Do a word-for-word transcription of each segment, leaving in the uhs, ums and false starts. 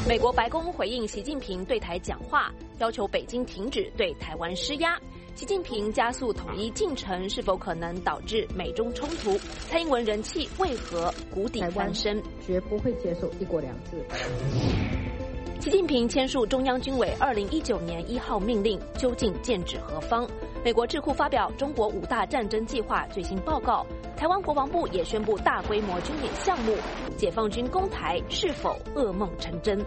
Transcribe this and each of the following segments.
美国白宫回应习近平对台讲话，要求北京停止对台湾施压。习近平加速统一进程是否可能导致美中冲突？蔡英文人气为何谷底翻身？ 绝不会接受一国两制。 习近平签署中央军委二零一九年一号命令，究竟剑指何方？美国智库发表中国五大战争计划最新报告，台湾国防部也宣布大规模军演项目，解放军攻台是否噩梦成真？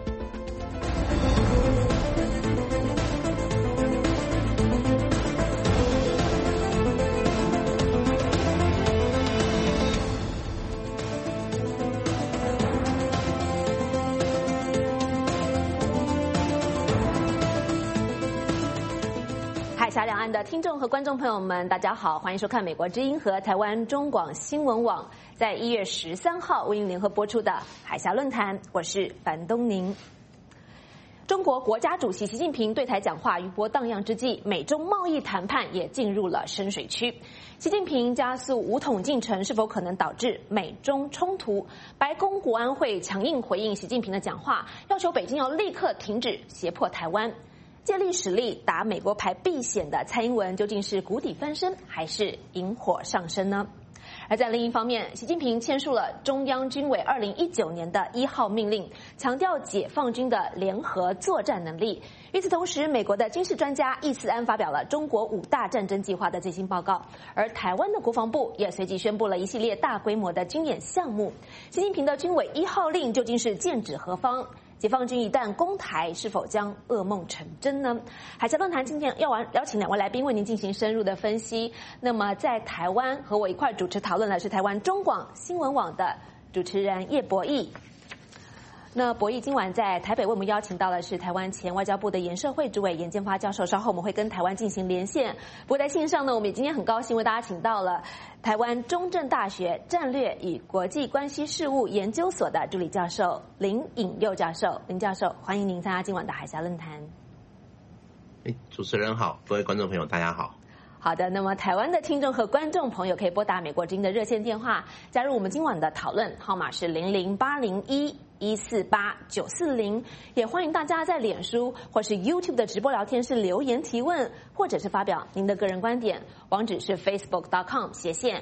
海峡两岸的听众和观众朋友们，大家好，欢迎收看美国之音和台湾中广新闻网在一月十三号为您联合播出的海峡论坛，我是樊东宁。中国国家主席习近平对台讲话余波荡漾之际，美中贸易谈判也进入了深水区。习近平加速武统进程是否可能导致美中冲突？白宫国安会强硬回应习近平的讲话，要求北京要立刻停止胁迫台湾。借力使力打美国牌避险的蔡英文究竟是谷底翻身还是引火上身呢？而在另一方面，习近平签署了中央军委二零一九年的一号命令，强调解放军的联合作战能力。与此同时，美国的军事专家易思安发表了中国五大战争计划的最新报告，而台湾的国防部也随即宣布了一系列大规模的军演项目。习近平的军委一号令究竟是剑指何方？解放军一旦攻台，是否将噩梦成真呢？海峡论坛今天要邀请两位来宾为您进行深入的分析。那么在台湾和我一块主持讨论的是台湾中广新闻网的主持人叶博弈。那博弈今晚在台北为我们邀请到的是台湾前外交部的研社会主委严建发教授，稍后我们会跟台湾进行连线。不过在线上呢，我们也今天很高兴为大家请到了台湾中正大学战略与国际关系事务研究所的助理教授林颖佑教授。林教授，欢迎您参加今晚的海峡论坛。 哎，主持人好，各位观众朋友大家好。 好的，那么台湾的听众和观众朋友可以拨打美国之音的热线电话，加入我们今晚的讨论，号码是零零八零一一四八九四零。也欢迎大家在脸书或是 YouTube 的直播聊天室留言提问，或者是发表您的个人观点。网址是 facebook.com 斜线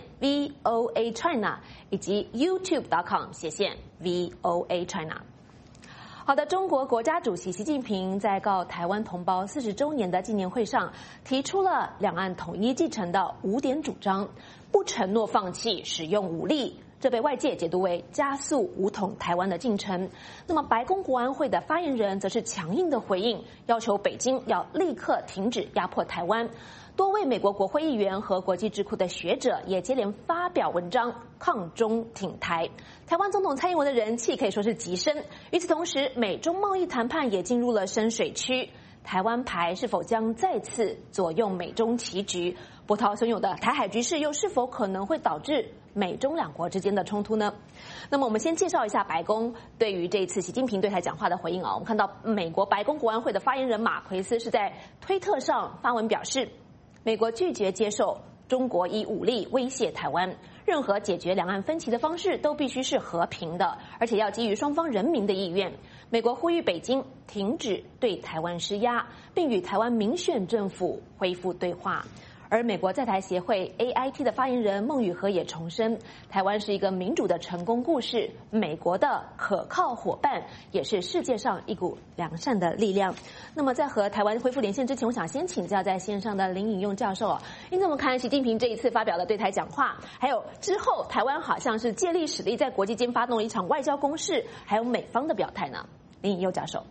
VOA China 以及 YouTube.com 斜线 VOA China。好的，中国国家主席习近平在告台湾同胞四十周年的纪念会上，提出了两岸统一继承的五点主张，不承诺放弃使用武力，这被外界解读为加速武统台湾的进程。那么白宫国安会的发言人则是强硬的回应，要求北京要立刻停止压迫台湾。多位美国国会议员和国际智库的学者也接连发表文章抗中挺台。台湾总统蔡英文的人气可以说是急升。与此同时，美中贸易谈判也进入了深水区。台湾牌是否将再次左右美中棋局？波涛汹涌的台海局势又是否可能会导致美中两国之间的冲突呢？那么我们先介绍一下白宫对于这一次习近平对台讲话的回应啊。我们看到美国白宫国安会的发言人马奎斯是在推特上发文表示，美国拒绝接受中国以武力威胁台湾，任何解决两岸分歧的方式都必须是和平的，而且要基于双方人民的意愿。美国呼吁北京停止对台湾施压，并与台湾民选政府恢复对话。而美国在台协会 A I T 的发言人孟宇和也重申，台湾是一个民主的成功故事，美国的可靠伙伴，也是世界上一股良善的力量。那么在和台湾恢复连线之前，我想先请教在线上的林颖佑教授，您怎么看习近平这一次发表的对台讲话，还有之后台湾好像是借力使力在国际间发动了一场外交攻势，还有美方的表态呢？林颖佑教授。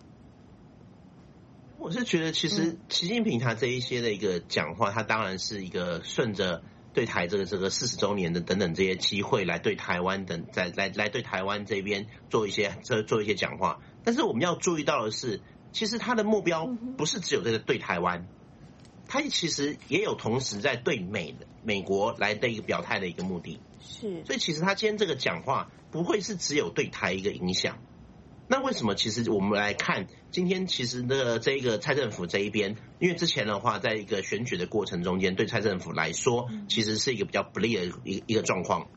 我是觉得，其实习近平他这一些的一个讲话，他当然是一个顺着对台这个这个四十周年的等等这些机会来对台湾等在来来对台湾这边做一些做做一些讲话。但是我们要注意到的是，其实他的目标不是只有这个对台湾，他其实也有同时在对美美国来的一个表态的一个目的。 是， 所以其实他今天这个讲话不会是只有对台一个影响。那为什么其实我们来看今天其实的这一个蔡政府这一边，因为之前的话在一个选举的过程中间，对蔡政府来说其实是一个比较不利的一个一个状况。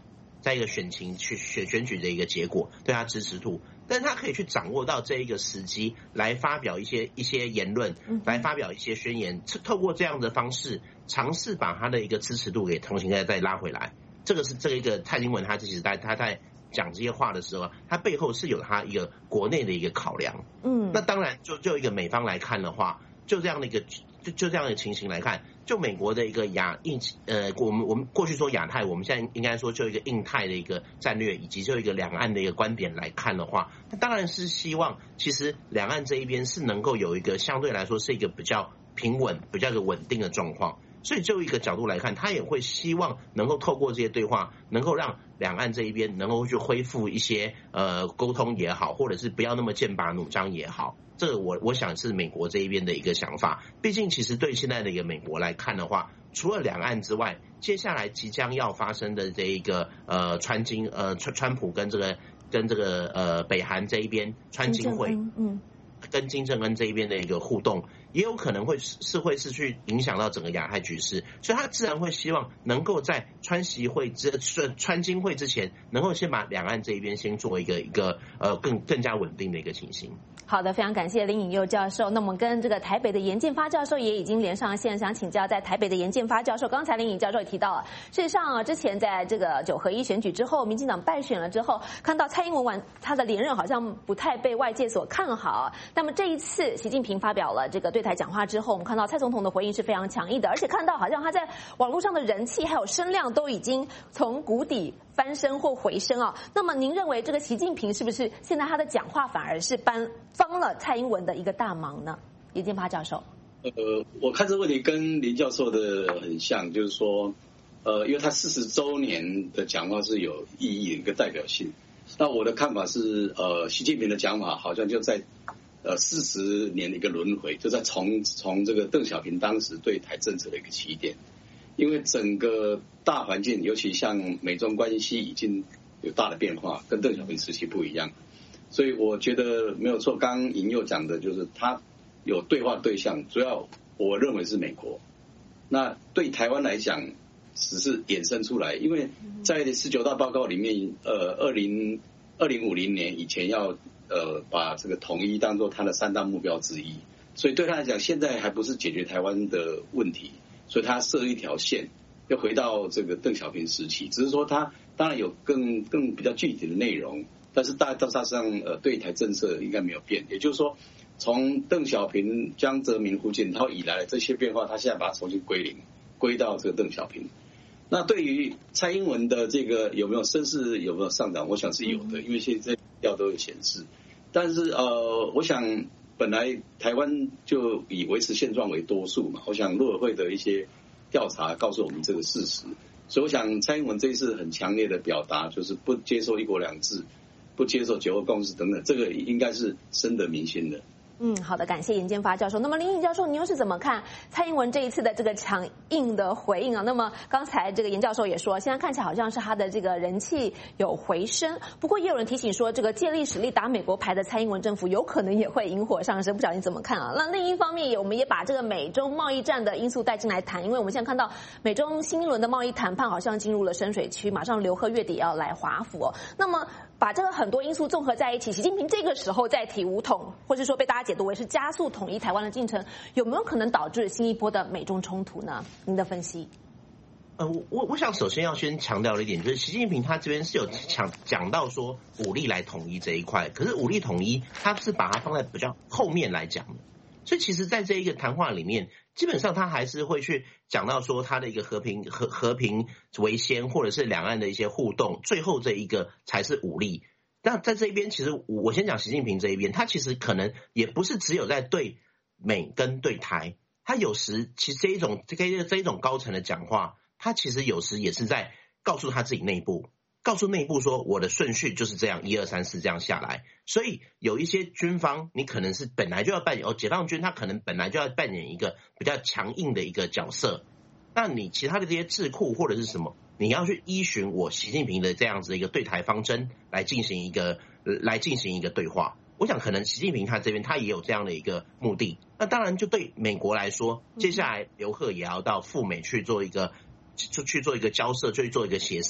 在一个选情去选选举的一个结果对他支持度，但是他可以去掌握到这一个时机来发表一些一些言论，来发表一些宣言，透过这样的方式尝试把他的一个支持度给重新再再拉回来。这个是这个一个蔡英文他其实在他在讲这些话的时候，他背后是有他一个国内的一个考量。嗯，那当然就就一个美方来看的话，就这样的一个就就这样的情形来看，就美国的一个亚印呃，我们我们过去说亚太，我们现在应该说就一个印太的一个战略，以及就一个两岸的一个观点来看的话，那当然是希望其实两岸这一边是能够有一个相对来说是一个比较平稳、比较一个稳定的状况。所以就一个角度来看，他也会希望能够透过这些对话，能够让两岸这一边能够去恢复一些呃沟通也好，或者是不要那么剑拔弩张也好。这个我我想是美国这一边的一个想法。毕竟其实对现在的一个美国来看的话，除了两岸之外，接下来即将要发生的这一个呃川金呃川川普跟这个跟这个呃北韩这一边川金会，嗯，跟金正恩这一边的一个互动，也有可能会是会是去影响到整个亚太局势，所以他自然会希望能够在川习会之川金会之前，能够先把两岸这一边先做一个一个呃更更加稳定的一个情形。 好的，非常感谢林颖佑教授。那我们跟这个台北的严建发教授也已经连上线，想请教在台北的严建发教授。刚才林颖教授也提到了，事实上之前在这个九合一选举之后，民进党败选了之后，看到蔡英文完他的连任好像不太被外界所看好。那么这一次习近平发表了这个对台讲话之后，我们看到蔡总统的回应是非常强硬的，而且看到好像他在网络上的人气还有声量都已经从谷底翻身或回升啊。那么您认为这个习近平是不是现在他的讲话反而是帮帮了蔡英文的一个大忙呢？严建发教授， 呃，我看这个问题跟林教授的很像，就是说，呃，因为他四十周年的讲话是有意义的一个代表性。那我的看法是，呃，习近平的讲法好像就在呃四十年的一个轮回，就在从从这个邓小平当时对台政策的一个起点。因为整个大环境，尤其像美中关系已经有大的变化，跟邓小平时期不一样，所以我觉得没有错。刚刚颖佑讲的就是他有对话对象，主要我认为是美国。那对台湾来讲，只是衍生出来，因为在十九大报告里面，呃，二零二零五零年以前要呃把这个统一当作他的三大目标之一，所以对他来讲，现在还不是解决台湾的问题。所以他设一条线，又回到这个邓小平时期，只是说他当然有更更比较具体的内容，但是大道上呃对台政策应该没有变。也就是说，从邓小平、江泽民、胡锦涛以来的这些变化，他现在把它重新归零，归到这个邓小平。那对于蔡英文的这个有没有声势有没有上涨，我想是有的，因为现在调都有显示。但是呃，我想。本来台湾就以维持现状为多数嘛，我想陆委会的一些调查告诉我们这个事实，所以我想蔡英文这一次很强烈的表达，就是不接受一国两制，不接受九二共识等等，这个应该是深得民心的。 嗯，好的，感谢严建发教授。那么林颖教授，你又是怎么看蔡英文这一次的这个强硬的回应啊？那么刚才这个严教授也说，现在看起来好像是他的这个人气有回升，不过也有人提醒说，这个借力使力打美国牌的蔡英文政府有可能也会引火上身，不晓得你怎么看啊？那另一方面也，我们也把这个美中贸易战的因素带进来谈，因为我们现在看到美中新一轮的贸易谈判好像进入了深水区，马上刘贺月底要来华府哦。那么把这个很多因素综合在一起，习近平这个时候再提武统，或是说被大家解读为是加速统一台湾的进程，有没有可能导致新一波的美中冲突呢？您的分析？ 呃，我我想首先要先强调的一点，就是习近平他这边是有讲讲到说武力来统一这一块，可是武力统一他是把它放在比较后面来讲的，所以其实在这一个谈话里面，基本上他还是会去讲到说他的一个和平和和平为先，或者是两岸的一些互动，最后这一个才是武力。那在这一边，其实我先讲习近平这一边，他其实可能也不是只有在对美跟对台，他有时其实这一种这个这一种高层的讲话，他其实有时也是在告诉他自己内部，告诉内部说我的顺序就是这样，一二三四这样下来。所以有一些军方，你可能是本来就要扮演，哦，解放军他可能本来就要扮演一个比较强硬的一个角色，那你其他的这些智库或者是什么，你要去依循我习近平的这样子的一个对台方针来进行一个来进行一个对话。我想可能习近平他这边他也有这样的一个目的。那当然就对美国来说，接下来刘鹤也要到赴美去做一个去去做一个交涉，去做一个协商。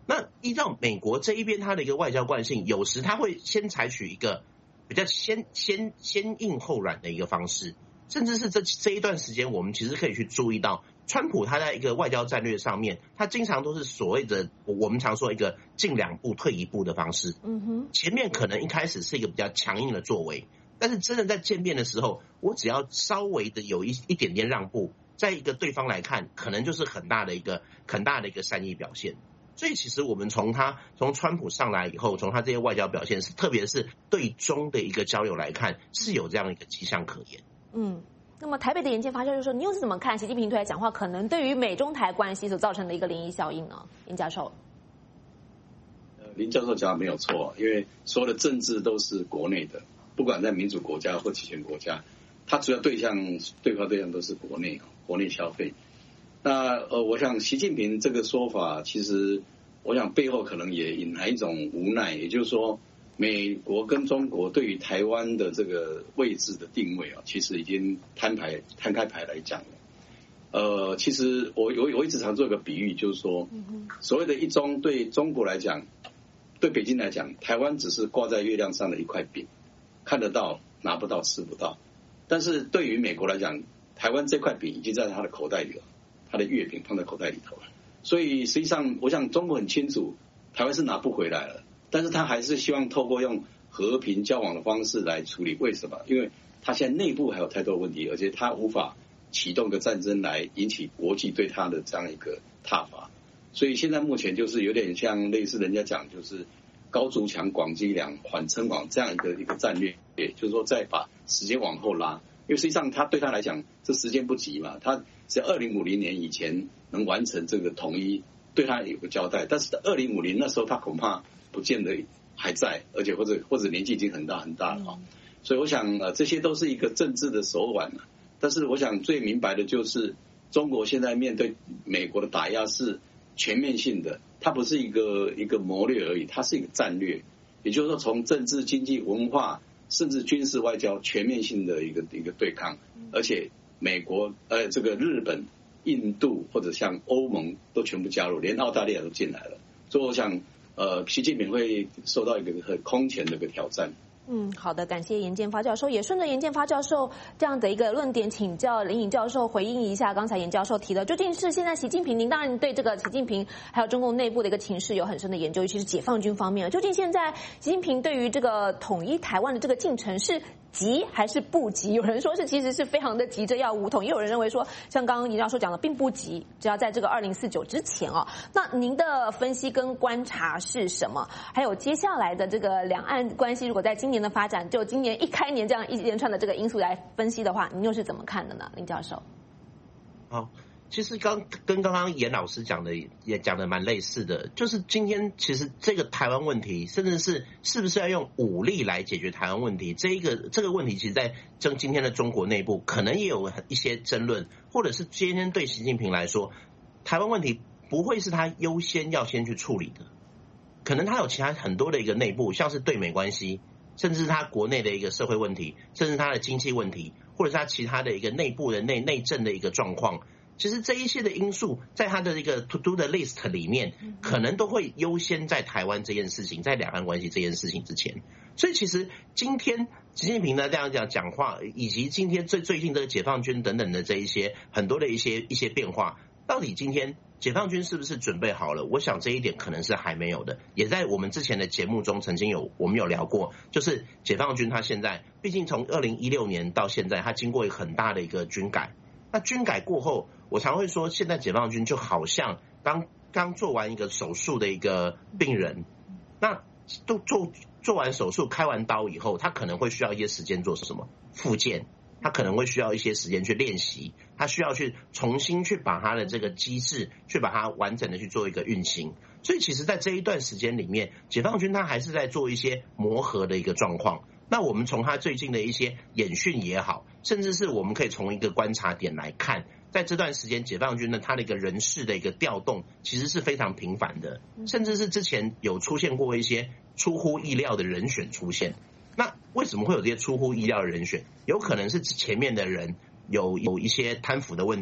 那依照美国这一边它的一个外交惯性，有时它会先采取一个比较先先先硬后软的一个方式，甚至是这这一段时间，我们其实可以去注意到，川普他在一个外交战略上面，他经常都是所谓的我们常说一个进两步退一步的方式。嗯哼，前面可能一开始是一个比较强硬的作为，但是真的在见面的时候，我只要稍微的有一一点点让步，在一个对方来看，可能就是很大的一个很大的一个善意表现。所以其实我们从他从川普上来以后，从他这些外交表现，是特别是对中的一个交流来看，是有这样一个迹象可言。 嗯，那么台北的研究发酵就说，你又是怎么看习近平对台讲话可能对于美中台关系所造成的一个涟漪效应呢？林教授， 呃，林教授讲的没有错，因为所有的政治都是国内的，不管在民主国家或集权国家，它主要对象对话对象都是国内，国内消费。那呃，我想习近平这个说法，其实我想背后可能也隐含一种无奈，也就是说，美国跟中国对于台湾的这个位置的定位啊，其实已经摊牌摊开牌来讲了。呃，其实我我我一直常做一个比喻，就是说，所谓的一中对中国来讲，对北京来讲，台湾只是挂在月亮上的一块饼，看得到拿不到吃不到。但是对于美国来讲，台湾这块饼已经在他的口袋里了。他的月饼放在口袋里头了，所以实际上我想中国很清楚，台湾是拿不回来了，但是他还是希望透过用和平交往的方式来处理。为什么？因为他现在内部还有太多的问题，而且他无法启动个战争来引起国际对他的这样一个挞伐，所以现在目前就是有点像类似人家讲就是高筑墙广积粮缓称王这样一个一个战略，也就是说再把时间往后拉。因为实际上他对他来讲，这时间不急嘛，他在二零五零年以前能完成这个统一，对他有个交代。但是二零五零那时候他恐怕不见得还在，而且或者或者年纪已经很大很大了啊。所以我想呃这些都是一个政治的手腕啊。但是我想最明白的就是，中国现在面对美国的打压是全面性的，它不是一个一个谋略而已，它是一个战略。也就是说，从政治、经济、文化，甚至军事、外交全面性的一个一个对抗，而且美国、呃，这个日本、印度或者像欧盟都全部加入，连澳大利亚都进来了。所以我想，呃，习近平会受到一个很空前的一个挑战。 嗯，好的，感谢严建发教授，也顺着严建发教授这样的一个论点，请教林颖教授回应一下刚才严教授提的，究竟是现在习近平，您当然对这个习近平还有中共内部的一个情势有很深的研究，尤其是解放军方面，究竟现在习近平对于这个统一台湾的这个进程是急还是不急？有人说是其实是非常的急着要武统，也有人认为说像刚刚严教授讲的并不急，只要在这个二零四九之前哦。那您的分析跟观察是什么？还有接下来的这个两岸关系，如果在今年的发展，就今年一开年这样一连串的这个因素来分析的话，您又是怎么看的呢，林教授？ 好。其实刚跟刚刚严老师讲的也讲的蛮类似的，就是今天其实这个台湾问题，甚至是是不是要用武力来解决台湾问题，这一个这个问题，其实在今今天的中国内部可能也有一些争论，或者是今天对习近平来说，台湾问题不会是他优先要先去处理的，可能他有其他很多的一个内部，像是对美关系，甚至是他国内的一个社会问题，甚至他的经济问题，或者是他其他的一个内部的内内政的一个状况。其实这一些的因素，在他的一个 to do 的 list 里面，可能都会优先在台湾这件事情，在两岸关系这件事情之前。所以其实今天习近平呢这样讲讲话，以及今天最最近这个解放军等等的这一些很多的一些一些变化，到底今天解放军是不是准备好了？我想这一点可能是还没有的。也在我们之前的节目中曾经有我们有聊过，就是解放军他现在毕竟从二零一六年到现在，他经过一个很大的一个军改。那军改过后，我常会说，现在解放军就好像刚刚做完一个手术的一个病人，那都做做完手术、开完刀以后，他可能会需要一些时间做什么复健，他可能会需要一些时间去练习，他需要去重新去把他的这个机制，去把它完整的去做一个运行。所以其实在这一段时间里面，解放军他还是在做一些磨合的一个状况。那我们从他最近的一些演训也好，甚至是我们可以从一个观察点来看，在这段时间解放军呢，他的一个人事的一个调动其实是非常频繁的，甚至是之前有出现过一些出乎意料的人选出现。那为什么会有这些出乎意料的人选？有可能是前面的人有有一些贪腐的问题，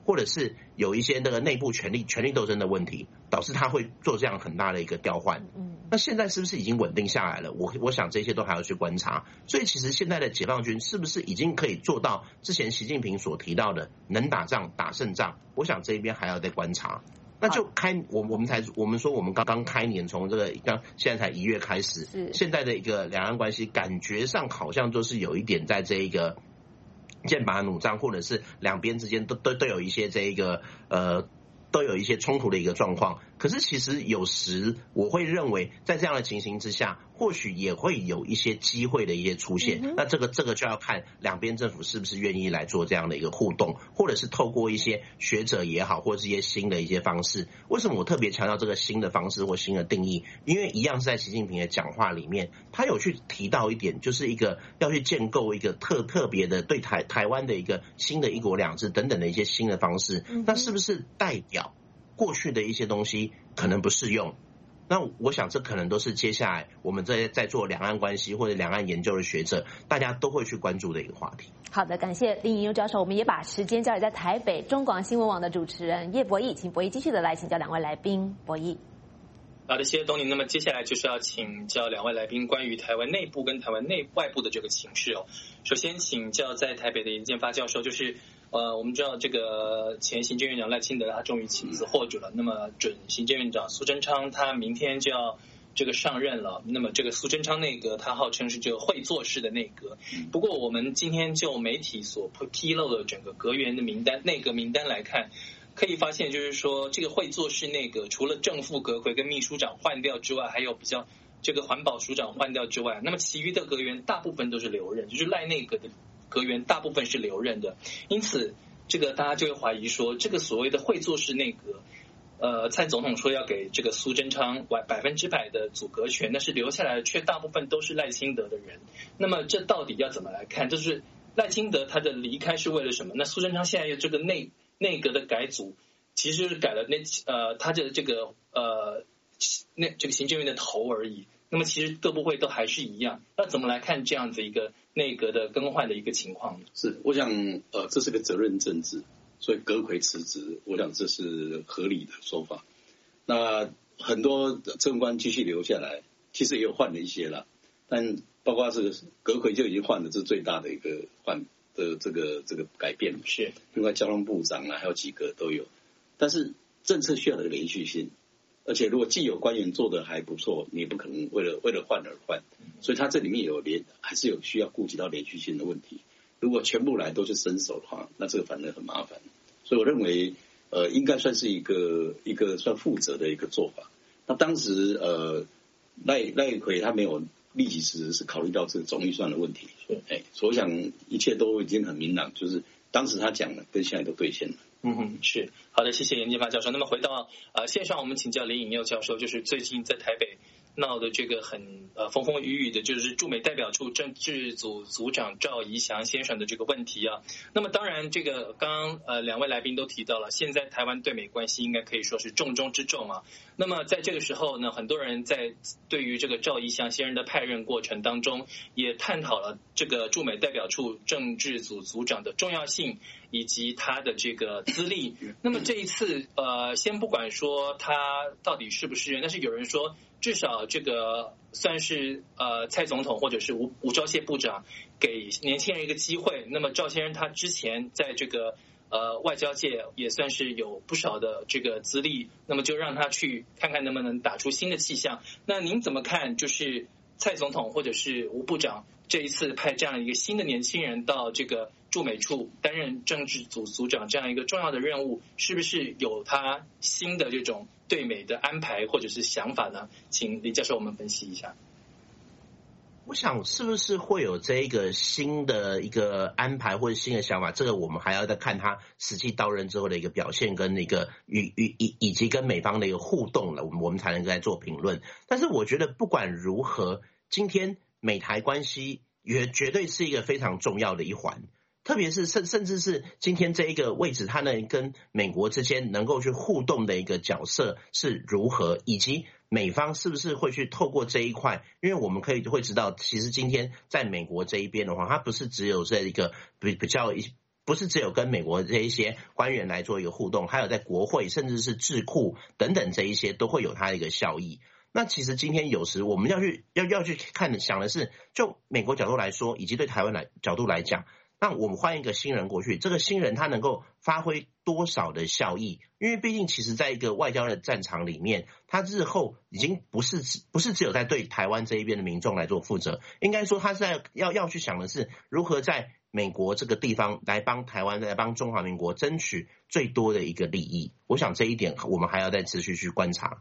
或者是有一些那个内部权力权力斗争的问题，导致他会做这样很大的一个调换。嗯，那现在是不是已经稳定下来了？我我想这些都还要去观察。所以其实现在的解放军是不是已经可以做到之前习近平所提到的能打仗打胜仗？我想这一边还要再观察。那就开我我们才我们说我们刚刚开年，从这个刚现在才一月开始，现在的一个两岸关系感觉上好像就是有一点在这一个剑拔弩张，或者是两边之间都都都有一些这一个呃都有一些冲突的一个状况。可是其实有时我会认为，在这样的情形之下，或许也会有一些机会的一些出现。嗯、那这个这个就要看两边政府是不是愿意来做这样的一个互动，或者是透过一些学者也好，或者是一些新的一些方式。为什么我特别强调这个新的方式或新的定义？因为一样是在习近平的讲话里面，他有去提到一点，就是一个要去建构一个特特别的对台台湾的一个新的一国两制等等的一些新的方式。嗯、那是不是代表过去的一些东西可能不适用？那我想这可能都是接下来我们在在做两岸关系或者两岸研究的学者，大家都会去关注的一个话题。 好的，感谢林颖佑教授。我们也把时间交给在台北中广新闻网的主持人叶博弈，请博弈继续的来请教两位来宾。博弈。 好的，谢谢东宁。那么接下来就是要请教两位来宾关于台湾内部跟台湾内外部的这个情势哦。首先请教在台北的严建发教授，就是呃，我们知道这个前行政院长赖清德他终于请辞获准了，那么准行政院长苏贞昌他明天就要这个上任了。那么这个苏贞昌内阁他号称是这个会做事的内阁，不过我们今天就媒体所披露的整个阁员的名单内阁名单来看，可以发现就是说这个会做事内阁除了正副阁揆跟秘书长换掉之外，还有比较这个环保署长换掉之外，那么其余的阁员大部分都是留任，就是赖内阁的阁员大部分是留任的。因此这个大家就会怀疑说，这个所谓的会做事内阁，呃，蔡总统说要给这个苏贞昌百分之百的组阁权，但是留下来的却大部分都是赖清德的人。那么这到底要怎么来看？就是赖清德他的离开是为了什么？那苏贞昌现在这个内内阁的改组，其实是改了那呃他的这个呃那这个行政院的头而已。那么其实各部会都还是一样，那怎么来看这样子一个内阁的更换的一个情况呢？ 是，我想呃这是个责任政治，所以阁揆辞职，我想这是合理的说法。那很多政官继续留下来，其实也有换了一些啦，但包括这个阁揆就已经换了，这是最大的一个换的这个这个改变。 是， 另外交通部长啊，还有几个都有，但是政策需要的连续性。而且如果既有官员做的还不错，你也不可能为了为了换而换，所以他这里面有连还是有需要顾及到连续性的问题。如果全部来都是伸手的话，那这个反而很麻烦。所以我认为，呃，应该算是一个一个算负责的一个做法。那当时呃赖赖揆他没有立即辞职，是考虑到这个总预算的问题。哎，所以我想一切都已经很明朗，就是当时他讲了，跟现在都兑现了。 嗯哼，是好的，谢谢严建发教授。那么回到呃线上，我们请教林颖佑教授，就是最近在台北闹的这个很呃风风雨雨的，就是驻美代表处政治组组长赵怡翔先生的这个问题啊。那么当然，这个刚刚呃两位来宾都提到了，现在台湾对美关系应该可以说是重中之重啊。那么在这个时候呢，很多人在对于这个赵怡翔先生的派任过程当中，也探讨了这个驻美代表处政治组组长的重要性以及他的这个资历。那么这一次呃，先不管说他到底是不是，但是有人说至少这个算是呃蔡总统或者是吴吴钊燮部长给年轻人一个机会。那么赵先生他之前在这个呃外交界也算是有不少的这个资历，那么就让他去看看能不能打出新的气象。那您怎么看？就是蔡总统或者是吴部长这一次派这样一个新的年轻人到这个驻美处担任政治组组长这样一个重要的任务，是不是有他新的这种对美的安排或者是想法呢？请李教授我们分析一下。 我想是不是会有这一个新的一个安排或者新的想法，这个我们还要再看他实际到任之后的一个表现跟那个与与以以及跟美方的一个互动了，我们我们才能再做评论。但是我觉得不管如何，今天美台关系也绝对是一个非常重要的一环。特别是甚甚至是今天这一个位置，他能跟美国之间能够去互动的一个角色是如何，以及美方是不是会去透过这一块，因为我们可以会知道，其实今天在美国这一边的话，它不是只有这一个比比较不是只有跟美国这一些官员来做一个互动，还有在国会甚至是智库等等这一些都会有它的一个效益。那其实今天有时我们要去要要去看想的是，就美国角度来说，以及对台湾来角度来讲，那我们换一个新人过去，这个新人他能够发挥多少的效益？因为毕竟其实在一个外交的战场里面，他日后已经不是不是只有在对台湾这一边的民众来做负责，应该说他是在要要去想的是如何在美国这个地方来帮台湾来帮中华民国争取最多的一个利益。我想这一点我们还要再持续去观察。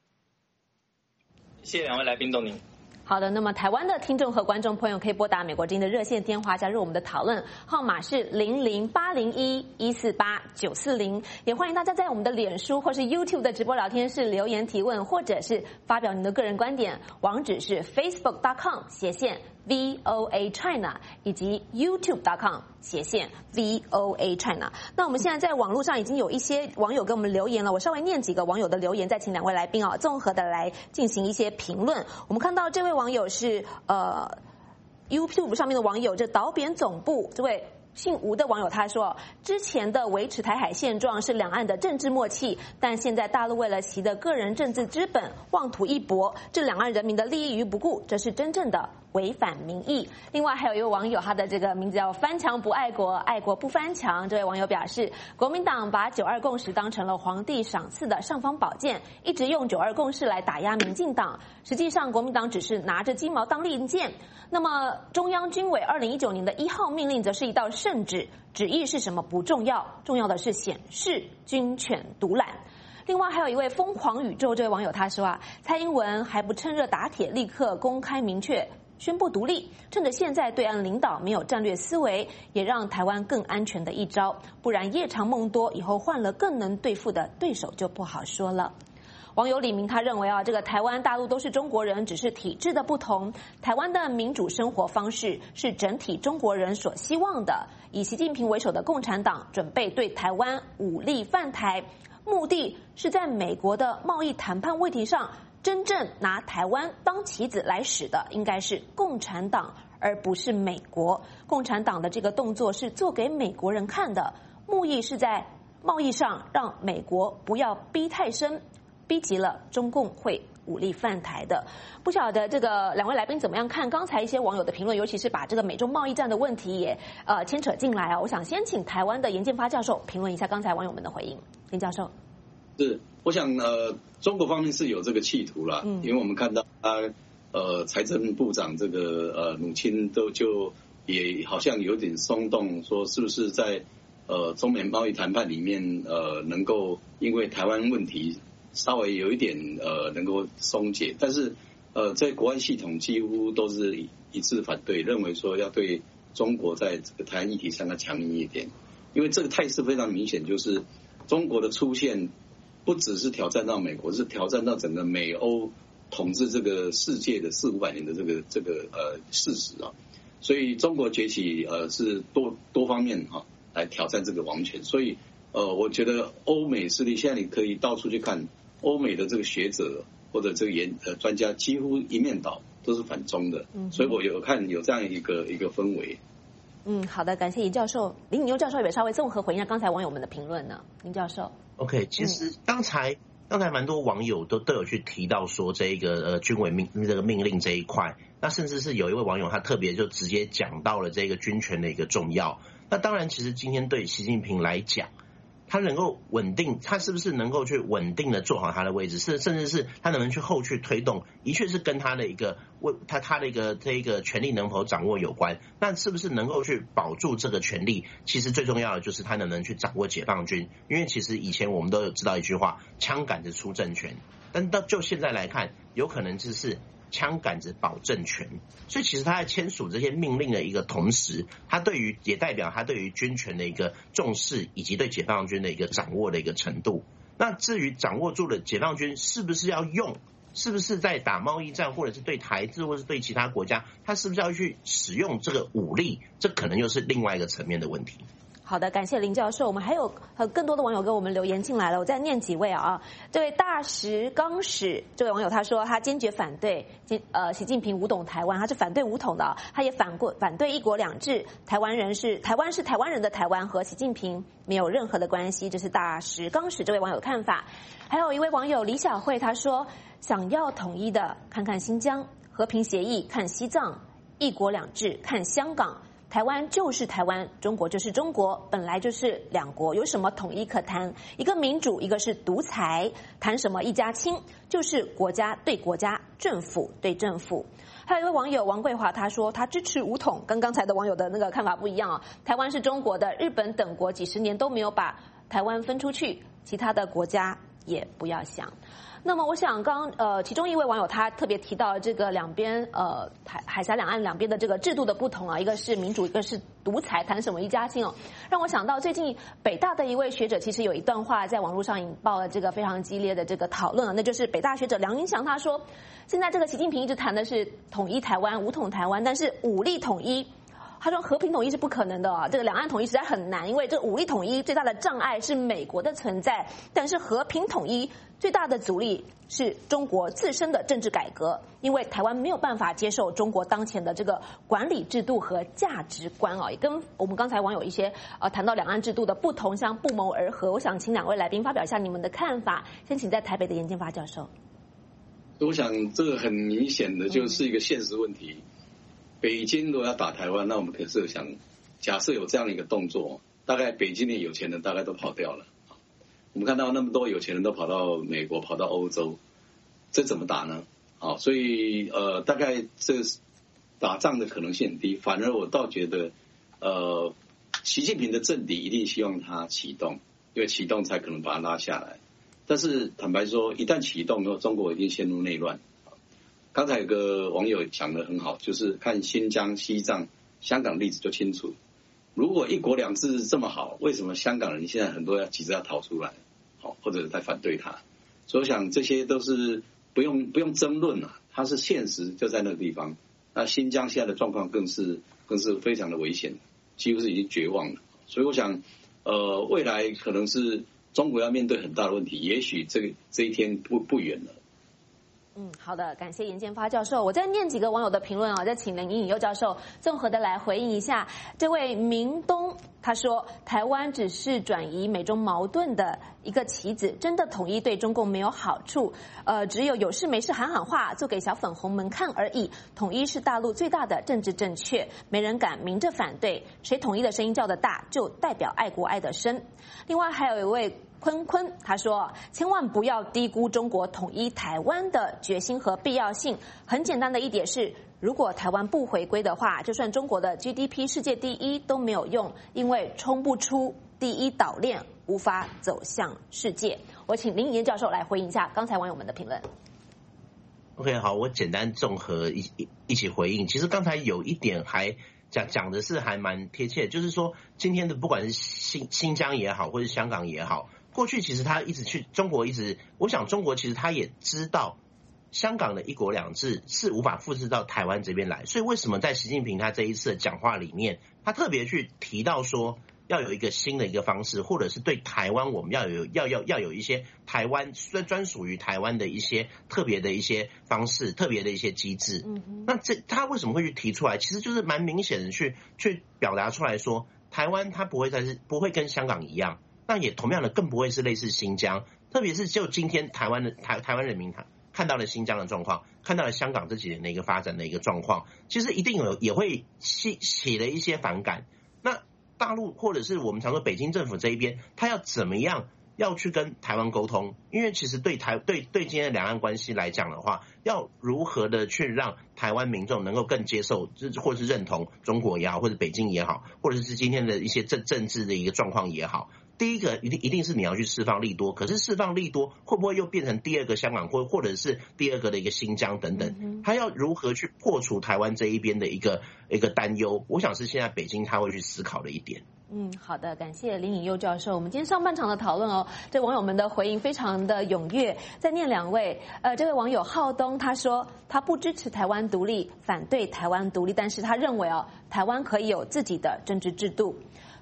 谢谢两位来宾，董宁。 好的，那么台湾的听众和观众朋友可以拨打美国之音的热线电话加入我们的讨论，号码是零零八零一一四八九四零，也欢迎大家在我们的脸书或是 YouTube 的直播聊天室留言提问，或者是发表您的个人观点，网址是 facebook dot com 斜线 V O A China 以及 YouTube dot com 斜线 V O A China。那我们现在在网络上已经有一些网友给我们留言了，我稍微念几个网友的留言，再请两位来宾啊综合的来进行一些评论。我们看到这位网友是呃 YouTube 上面的网友，这导扁总部这位姓吴的网友他说，之前的维持台海现状是两岸的政治默契，但现在大陆为了其的个人政治资本妄图一搏，置两岸人民的利益于不顾，这是真正的违反民意。另外还有一位网友，他的这个名字叫翻墙不爱国，爱国不翻墙。这位网友表示，国民党把九二共识当成了皇帝赏赐的尚方宝剑，一直用九二共识来打压民进党，实际上国民党只是拿着鸡毛当令箭。那么中央军委二零一九年的一号命令则是一道圣旨，旨意是什么不重要，重要的是显示军权独揽。另外还有一位疯狂宇宙这位网友他说啊，蔡英文还不趁热打铁，立刻公开明确宣布独立，趁着现在对岸领导没有战略思维，也让台湾更安全的一招，不然夜长梦多，以后换了更能对付的对手就不好说了。网友李明他认为啊，这个台湾大陆都是中国人，只是体制的不同。台湾的民主生活方式是整体中国人所希望的。以习近平为首的共产党准备对台湾武力犯台，目的是在美国的贸易谈判问题上，真正拿台湾当棋子来使的，应该是共产党，而不是美国。共产党的这个动作是做给美国人看的，目的是在贸易上让美国不要逼太深。逼急了中共会武力犯台的。不晓得这个两位来宾怎么样看刚才一些网友的评论，尤其是把这个美中贸易战的问题也呃牵扯进来啊。我想先请台湾的严建发教授评论一下刚才网友们的回应。严教授， 是我想呃中国方面是有这个企图啦，嗯，因为我们看到他呃财政部长这个呃母亲都就也好像有点松动，说是不是在呃中美贸易谈判里面呃能够因为台湾问题稍微有一点呃能够松解，但是呃在国安系统几乎都是一致反对，认为说要对中国在这个台湾议题上要强硬一点，因为这个态势非常明显，就是中国的出现不只是挑战到美国，是挑战到整个美欧统治这个世界的四五百年的这个这个呃事实啊，所以中国崛起呃是多多方面哈、啊、来挑战这个王权，所以呃我觉得欧美势力现在你可以到处去看。欧美的这个学者或者这个研呃专家几乎一面倒都是反中的，嗯、所以我有看有这样一个一个氛围。 嗯，好的，感谢尹教授。林颖佑教授也稍微综合回应一下刚才网友们的评论呢。林教授 ，OK， 其实刚才、嗯、刚才蛮多网友都都有去提到说这一个呃军委命这个命令这一块，那甚至是有一位网友他特别就直接讲到了这个军权的一个重要。那当然，其实今天对习近平来讲，他能够稳定，他是不是能够去稳定的做好他的位置，是甚至是他能不能去后续推动，的确是跟他的一个为他他的一个这一个权力能否掌握有关。那是不是能够去保住这个权力，其实最重要的就是他能不能去掌握解放军。因为其实以前我们都有知道一句话，枪杆子出政权，但到就现在来看，有可能就是枪杆子保政权。所以其实他在签署这些命令的一个同时，他对于也代表他对于军权的一个重视，以及对解放军的一个掌握的一个程度。那至于掌握住了解放军是不是要用，是不是在打贸易战，或者是对台制，或者是对其他国家，他是不是要去使用这个武力，这可能又是另外一个层面的问题。 好的，感谢林教授。我们还有呃更多的网友给我们留言进来了，我再念几位啊。这位大石刚史这位网友他说，他坚决反对呃习近平武统台湾，他是反对武统的，他也反过反对一国两制，台湾人是台湾是台湾人的台湾，和习近平没有任何的关系。这是大石刚史这位网友的看法。还有一位网友李小慧他说，想要统一的看看新疆，和平协议看西藏，一国两制看香港。台湾就是台湾，中国就是中国，本来就是两国，有什么统一可谈？一个民主，一个是独裁，谈什么一家亲？就是国家对国家，政府对政府。还有一位网友王桂华，他说他支持武统，跟刚才的网友的那个看法不一样啊。台湾是中国的，日本等国几十年都没有把台湾分出去，其他的国家也不要想。那么我想刚呃其中一位网友他特别提到这个两边呃海海峡两岸两边的这个制度的不同啊，一个是民主，一个是独裁，谈什么一家亲哦，让我想到最近北大的一位学者其实有一段话在网络上引爆了这个非常激烈的这个讨论啊，那就是北大学者梁英祥他说，现在这个习近平一直谈的是统一台湾、武统台湾，但是武力统一。他说和平统一是不可能的啊，这个两岸统一实在很难，因为这武力统一最大的障碍是美国的存在，但是和平统一最大的阻力是中国自身的政治改革，因为台湾没有办法接受中国当前的这个管理制度和价值观啊，也跟我们刚才网友一些呃谈到两岸制度的不同相不谋而合。我想请两位来宾发表一下你们的看法，先请在台北的严建发教授。 我想这个很明显的就是一个现实问题。嗯，北京如果要打台湾，那我们可以设想，假设有这样的一个动作，大概北京的有钱人大概都跑掉了。我们看到那么多有钱人都跑到美国、跑到欧洲，这怎么打呢？好，所以呃，大概这打仗的可能性很低。反而我倒觉得，呃，习近平的政敌一定希望他启动，因为启动才可能把他拉下来。但是坦白说，一旦启动，中国一定陷入内乱。刚才有个网友讲得很好，就是看新疆、西藏、香港例子就清楚。如果一国两制这么好，为什么香港人现在很多要急着要逃出来，好，或者在反对他？所以我想这些都是不用不用争论啊，它是现实就在那个地方。那新疆现在的状况更是更是非常的危险，几乎是已经绝望了。所以我想，呃，未来可能是中国要面对很大的问题，也许这个这一天不不远了。 嗯，好的，感谢严建发教授。我再念几个网友的评论啊，再请林颖佑教授综合的来回应一下。这位明东他说，台湾只是转移美中矛盾的一个棋子，真的统一对中共没有好处，呃，只有有事没事喊喊话，做给小粉红们看而已。统一是大陆最大的政治正确，没人敢明着反对，谁统一的声音叫得大，就代表爱国爱得深。另外还有一位坤坤他说，千万不要低估中国统一台湾的决心和必要性。很简单的一点是，如果台湾不回归的话，就算中国的 G D P 世界第一都没有用，因为冲不出第一岛链，无法走向世界。我请林颖燕教授来回应一下刚才网友们的评论。 OK， 好，我简单综合一一起回应。其实刚才有一点还讲讲的是还蛮贴切的，就是说今天的不管是新新疆也好，或是香港也好，过去其实他一直去中国一直，我想中国其实他也知道香港的一国两制是无法复制到台湾这边来，所以为什么在习近平他这一次的讲话里面，他特别去提到说要有一个新的一个方式，或者是对台湾我们要有要要要有一些台湾专专属于台湾的一些特别的一些方式，特别的一些机制。嗯，那这他为什么会去提出来？其实就是蛮明显的去去表达出来说，台湾它不会再是不会跟香港一样。那也同样的更不会是类似新疆，特别是就今天台湾的台台湾人民看到了新疆的状况，看到了香港这几年的一个发展的一个状况，其实一定有也会起起了一些反感。那大陆或者是我们常说北京政府这一边，他要怎么样要去跟台湾沟通？因为其实对台对对今天的两岸关系来讲的话，要如何的去让台湾民众能够更接受，或者是认同中国也好，或者北京也好，或者是今天的一些政政治的一个状况也好。第一个一定一定是你要去释放利多，可是释放利多会不会又变成第二个香港，或或者是第二个的一个新疆等等？他要如何去破除台湾这一边的一个一个担忧？我想是现在北京他会去思考的一点。 嗯，好的，感谢林颖佑教授。我们今天上半场的讨论哦，对网友们的回应非常的踊跃。再念两位，呃，这位网友浩东他说他不支持台湾独立，反对台湾独立，但是他认为哦，台湾可以有自己的政治制度。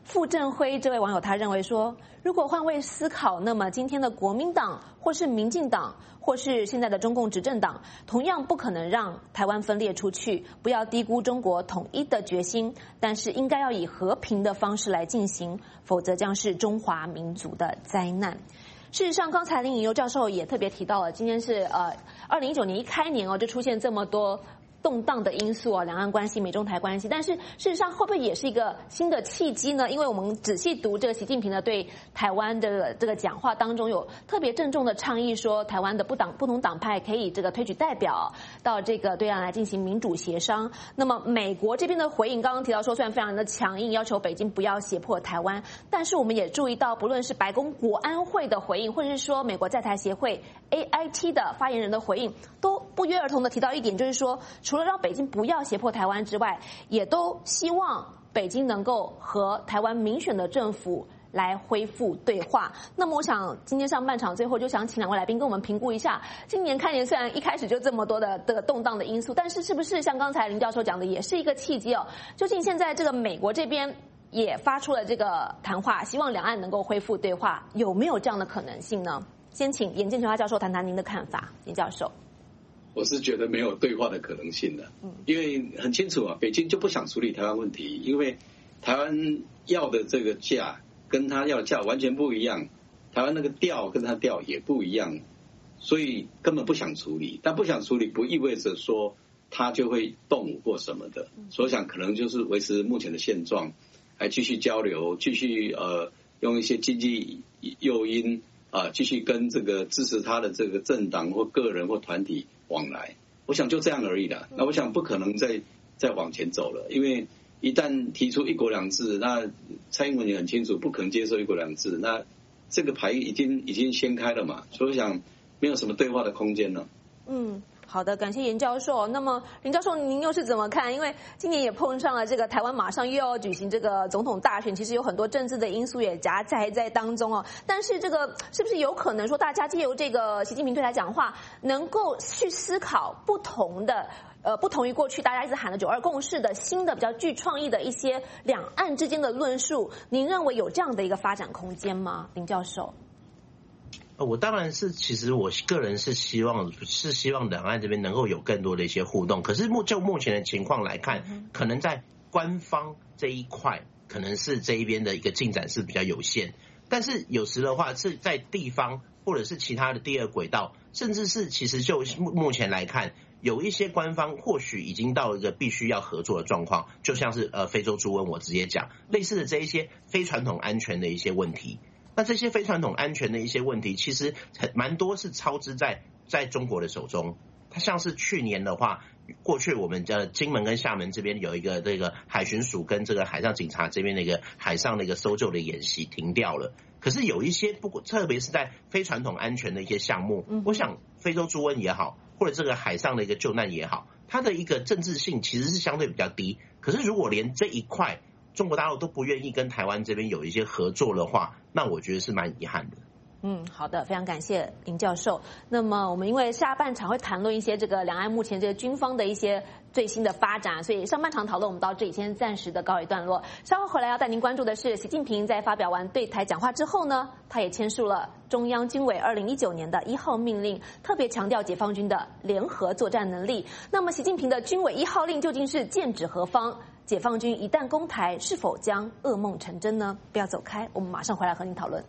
傅正辉这位网友他认为说，如果换位思考，那么今天的国民党或是民进党或是现在的中共执政党，同样不可能让台湾分裂出去。不要低估中国统一的决心，但是应该要以和平的方式来进行，否则将是中华民族的灾难。事实上，刚才林颖佑教授也特别提到了，今天是呃二零一九年一开年哦，就出现这么多动荡的因素啊，两岸关系、美中台关系，但是事实上会不会也是一个新的契机呢？因为我们仔细读这个习近平的对台湾的这个讲话当中，有特别郑重的倡议说，台湾的不党不同党派可以这个推举代表到这个对岸来进行民主协商。那么美国这边的回应，刚刚提到说虽然非常的强硬，要求北京不要胁迫台湾，但是我们也注意到，不论是白宫国安会的回应，或者是说美国在台协会 A I T 的发言人的回应，都不约而同的提到一点，就是说，除了让北京不要胁迫台湾之外，也都希望北京能够和台湾民选的政府来恢复对话。那么我想今天上半场最后就想请两位来宾跟我们评估一下，今年开年虽然一开始就这么多的这个动荡的因素，但是是不是像刚才林教授讲的，也是一个契机哦？究竟现在这个美国这边也发出了这个谈话，希望两岸能够恢复对话，有没有这样的可能性呢？先请严建全教授谈谈您的看法，严教授。 我是觉得没有对话的可能性的，因为很清楚啊，北京就不想处理台湾问题，因为台湾要的这个价跟他要的价完全不一样，台湾那个调跟他调也不一样，所以根本不想处理。但不想处理不意味着说他就会动或什么的，所以想可能就是维持目前的现状，还继续交流，继续呃用一些经济诱因啊，继续跟这个支持他的这个政党或个人或团体往来，我想就这样而已了。那我想不可能再再往前走了，因为一旦提出一国两制，那蔡英文也很清楚不可能接受一国两制，那这个牌已经已经掀开了嘛，所以我想没有什么对话的空间了。嗯。 好的，感谢严教授。那么林教授您又是怎么看？因为今年也碰上了这个台湾马上又要举行这个总统大选，其实有很多政治的因素也夹杂在当中哦。但是这个是不是有可能说，大家借由这个习近平对台讲话，能够去思考不同的呃不同于过去大家一直喊的九二共识的新的比较具创意的一些两岸之间的论述？您认为有这样的一个发展空间吗，林教授？ 我当然是，其实我个人是希望是希望两岸这边能够有更多的一些互动。可是目就目前的情况来看，可能在官方这一块，可能是这一边的一个进展是比较有限。但是有时的话，是在地方或者是其他的第二轨道，甚至是其实就目前来看，有一些官方或许已经到了一个必须要合作的状况，就像是呃非洲猪瘟，我直接讲类似的这一些非传统安全的一些问题。那这些非传统安全的一些问题，其实蛮多是操之在在中国的手中。它像是去年的话，过去我们的金门跟厦门这边有一个这个海巡署跟这个海上警察这边的一个海上的一个搜救的演习停掉了。可是有一些不过，特别是在非传统安全的一些项目，我想非洲猪瘟也好，或者这个海上的一个救难也好，它的一个政治性其实是相对比较低。可是如果连这一块中国大陆都不愿意跟台湾这边有一些合作的话，那我觉得是蛮遗憾的。 嗯，好的，非常感谢林教授。那么我们因为下半场会谈论一些这个两岸目前这个军方的一些最新的发展，所以上半场讨论我们到这里先暂时的告一段落。稍后回来要带您关注的是，习近平在发表完对台讲话之后呢，他也签署了中央军委二零一九年的一号命令，特别强调解放军的联合作战能力。那么习近平的军委一号令究竟是剑指何方？解放军一旦攻台，是否将噩梦成真呢？不要走开，我们马上回来和您讨论。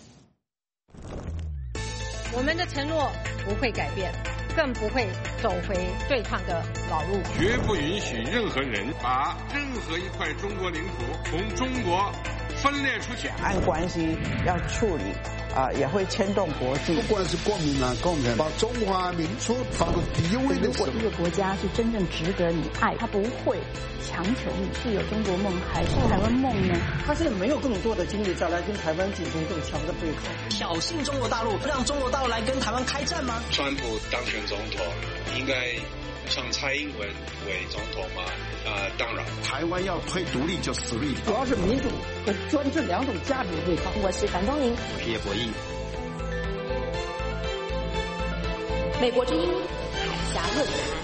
我们的承诺不会改变，更不会走回对抗的老路， 绝不允许任何人把任何一块中国领土从中国分裂出去。 两岸关系要处理啊、呃，也会牵动国际。 不管是国民啊、共产，把中华民族放到第一位的时候， 如果一个国家是真正值得你爱，他不会强求你是有中国梦还是台湾梦呢？ 他现在没有更多的精力再来跟台湾进行更强的对抗， 挑衅中国大陆，让中国大陆来跟台湾开战吗？ 川普当选总统，应该像蔡英文为总统吗？呃，当然， 台湾要推独立就实力， 主要是民主和专制两种价值对抗。 我是樊东宁， 我是叶博弈。 美国之音海峡论坛。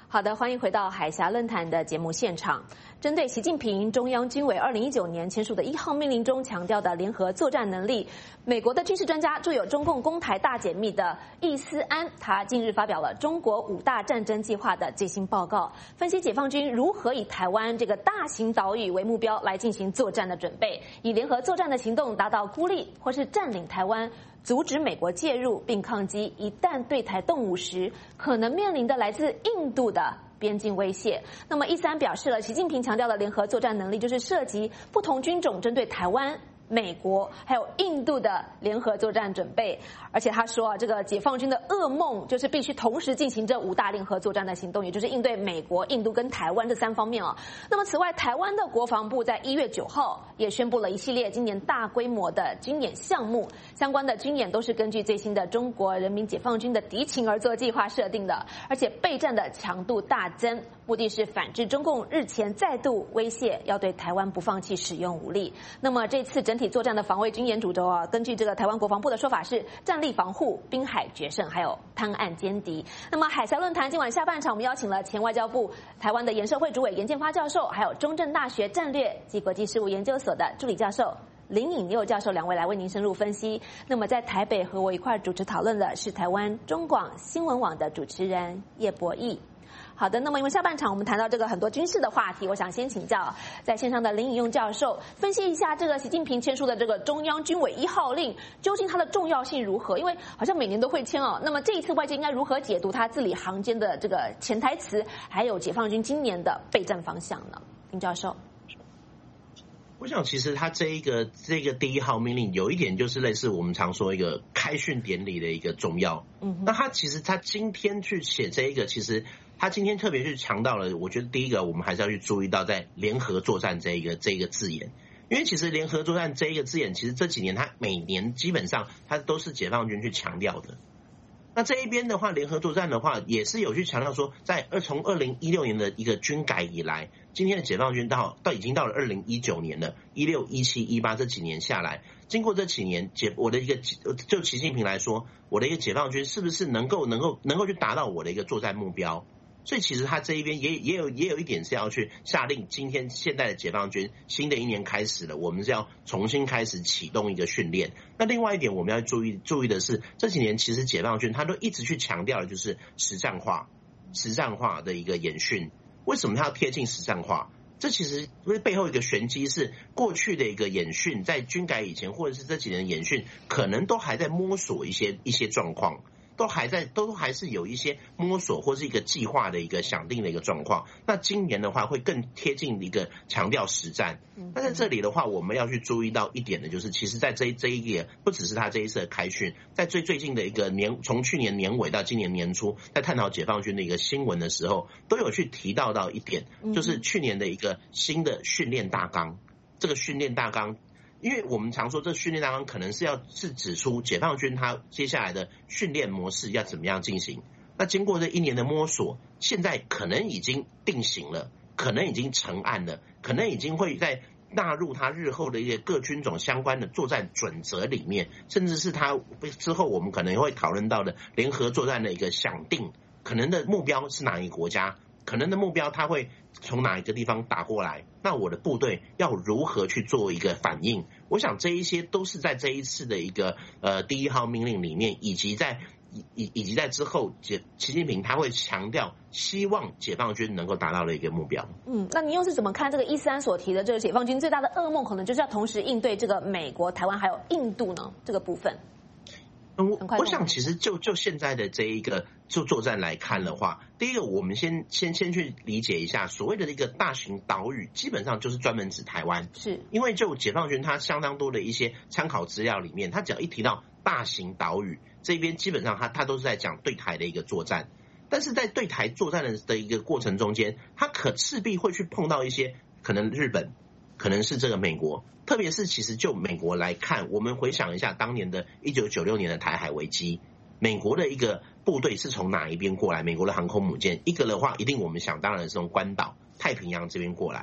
好的，欢迎回到海峡论坛的节目现场。针对习近平中央军委二零一九年签署的一号命令中强调的联合作战能力，美国的军事专家著有《中共攻台大解密》的易思安，他近日发表了中国五大战争计划的最新报告，分析解放军如何以台湾这个大型岛屿为目标来进行作战的准备，以联合作战的行动达到孤立或是占领台湾，阻止美国介入，并抗击一旦对台动武时可能面临的来自印度的边境威胁。那么，易思安表示了，习近平强调的联合作战能力，就是涉及不同军种针对台湾、美国还有印度的联合作战准备。而且他说啊，这个解放军的噩梦就是必须同时进行这五大联合作战的行动，也就是应对美国、印度跟台湾这三方面啊。那么此外，台湾的国防部在一月九号也宣布了一系列今年大规模的军演项目，相关的军演都是根据最新的中国人民解放军的敌情而作计划设定的，而且备战的强度大增，目的是反制中共日前再度威胁要对台湾不放弃使用武力。那么这次整体作战的防卫军演主轴啊，根据这个台湾国防部的说法是战力防护、滨海决胜，还有滩岸歼敌。那么海峡论坛今晚下半场，我们邀请了前外交部台湾的研社会主委严建发教授，还有中正大学战略及国际事务研究所的助理教授林颖佑教授两位来为您深入分析。那么在台北和我一块主持讨论的是台湾中广新闻网的主持人叶博弈。好的，那么因为下半场我们谈到这个很多军事的话题，我想先请教在线上的林颖佑教授分析一下这个习近平签署的这个中央军委一号令，究竟它的重要性如何？因为好像每年都会签哦。那么这一次外界应该如何解读它字里行间的这个潜台词，还有解放军今年的备战方向呢？林教授。 我想，其实他这一个这个第一号命令有一点就是类似我们常说一个开训典礼的一个重要。嗯，那他其实他今天去写这一个，其实他今天特别去强调了，我觉得第一个我们还是要去注意到在联合作战这一个这一个字眼，因为其实联合作战这一个字眼，其实这几年他每年基本上他都是解放军去强调的。那这一边的话，联合作战的话，也是有去强调说，在二从二零一六年的一个军改以来，今天的解放军到到已经到了二零一九年了，一六、一七、一八这几年下来，经过这几年解我的一个就习近平来说，我的一个解放军是不是能够能够能够去达到我的一个作战目标？所以其实他这一边也也有也有一点是要去下令，今天现在的解放军新的一年开始了，我们是要重新开始启动一个训练。那另外一点我们要注意注意的是，这几年其实解放军他都一直去强调的就是实战化、实战化的一个演训。为什么他要贴近实战化？这其实背后一个玄机是，过去的一个演训在军改以前，或者是这几年的演训，可能都还在摸索一些一些状况。都还在，都还是有一些摸索或是一个计划的一个想定的一个状况。那今年的话会更贴近一个强调实战。那在这里的话，我们要去注意到一点的就是，其实在这这一页不只是他这一次的开训，在最最近的一个年，从去年年尾到今年年初，在探讨解放军的一个新闻的时候，都有去提到到一点，就是去年的一个新的训练大纲。这个训练大纲。因为我们常说这训练大纲可能是要是指出解放军他接下来的训练模式要怎么样进行。那经过这一年的摸索，现在可能已经定型了，可能已经成案了，可能已经会在纳入他日后的一些各军种相关的作战准则里面，甚至是他之后我们可能会讨论到的联合作战的一个想定，可能的目标是哪一个国家，可能的目标他会从哪一个地方打过来，那我的部队要如何去做一个反应？我想这一些都是在这一次的一个呃第一号命令里面，以及在以以及在之后，习习近平他会强调，希望解放军能够达到的一个目标。嗯， 那您又是怎么看这个易思安所提的这个解放军最大的噩梦，可能就是要同时应对这个美国、台湾还有印度呢？这个部分？ 我我想其实就就现在的这一个就作战来看的话，第一个我们先先先去理解一下，所谓的一个大型岛屿，基本上就是专门指台湾，是因为就解放军它相当多的一些参考资料里面，它只要一提到大型岛屿这边，基本上它它都是在讲对台的一个作战，但是在对台作战的的一个过程中间，它可势必会去碰到一些可能日本，可能是这个美国。特别是其实就美国来看，我们回想一下当年的一九九六年的台海危机，美国的一个部队是从哪一边过来？美国的航空母舰，一个的话一定我们想当然是从关岛、太平洋这边过来。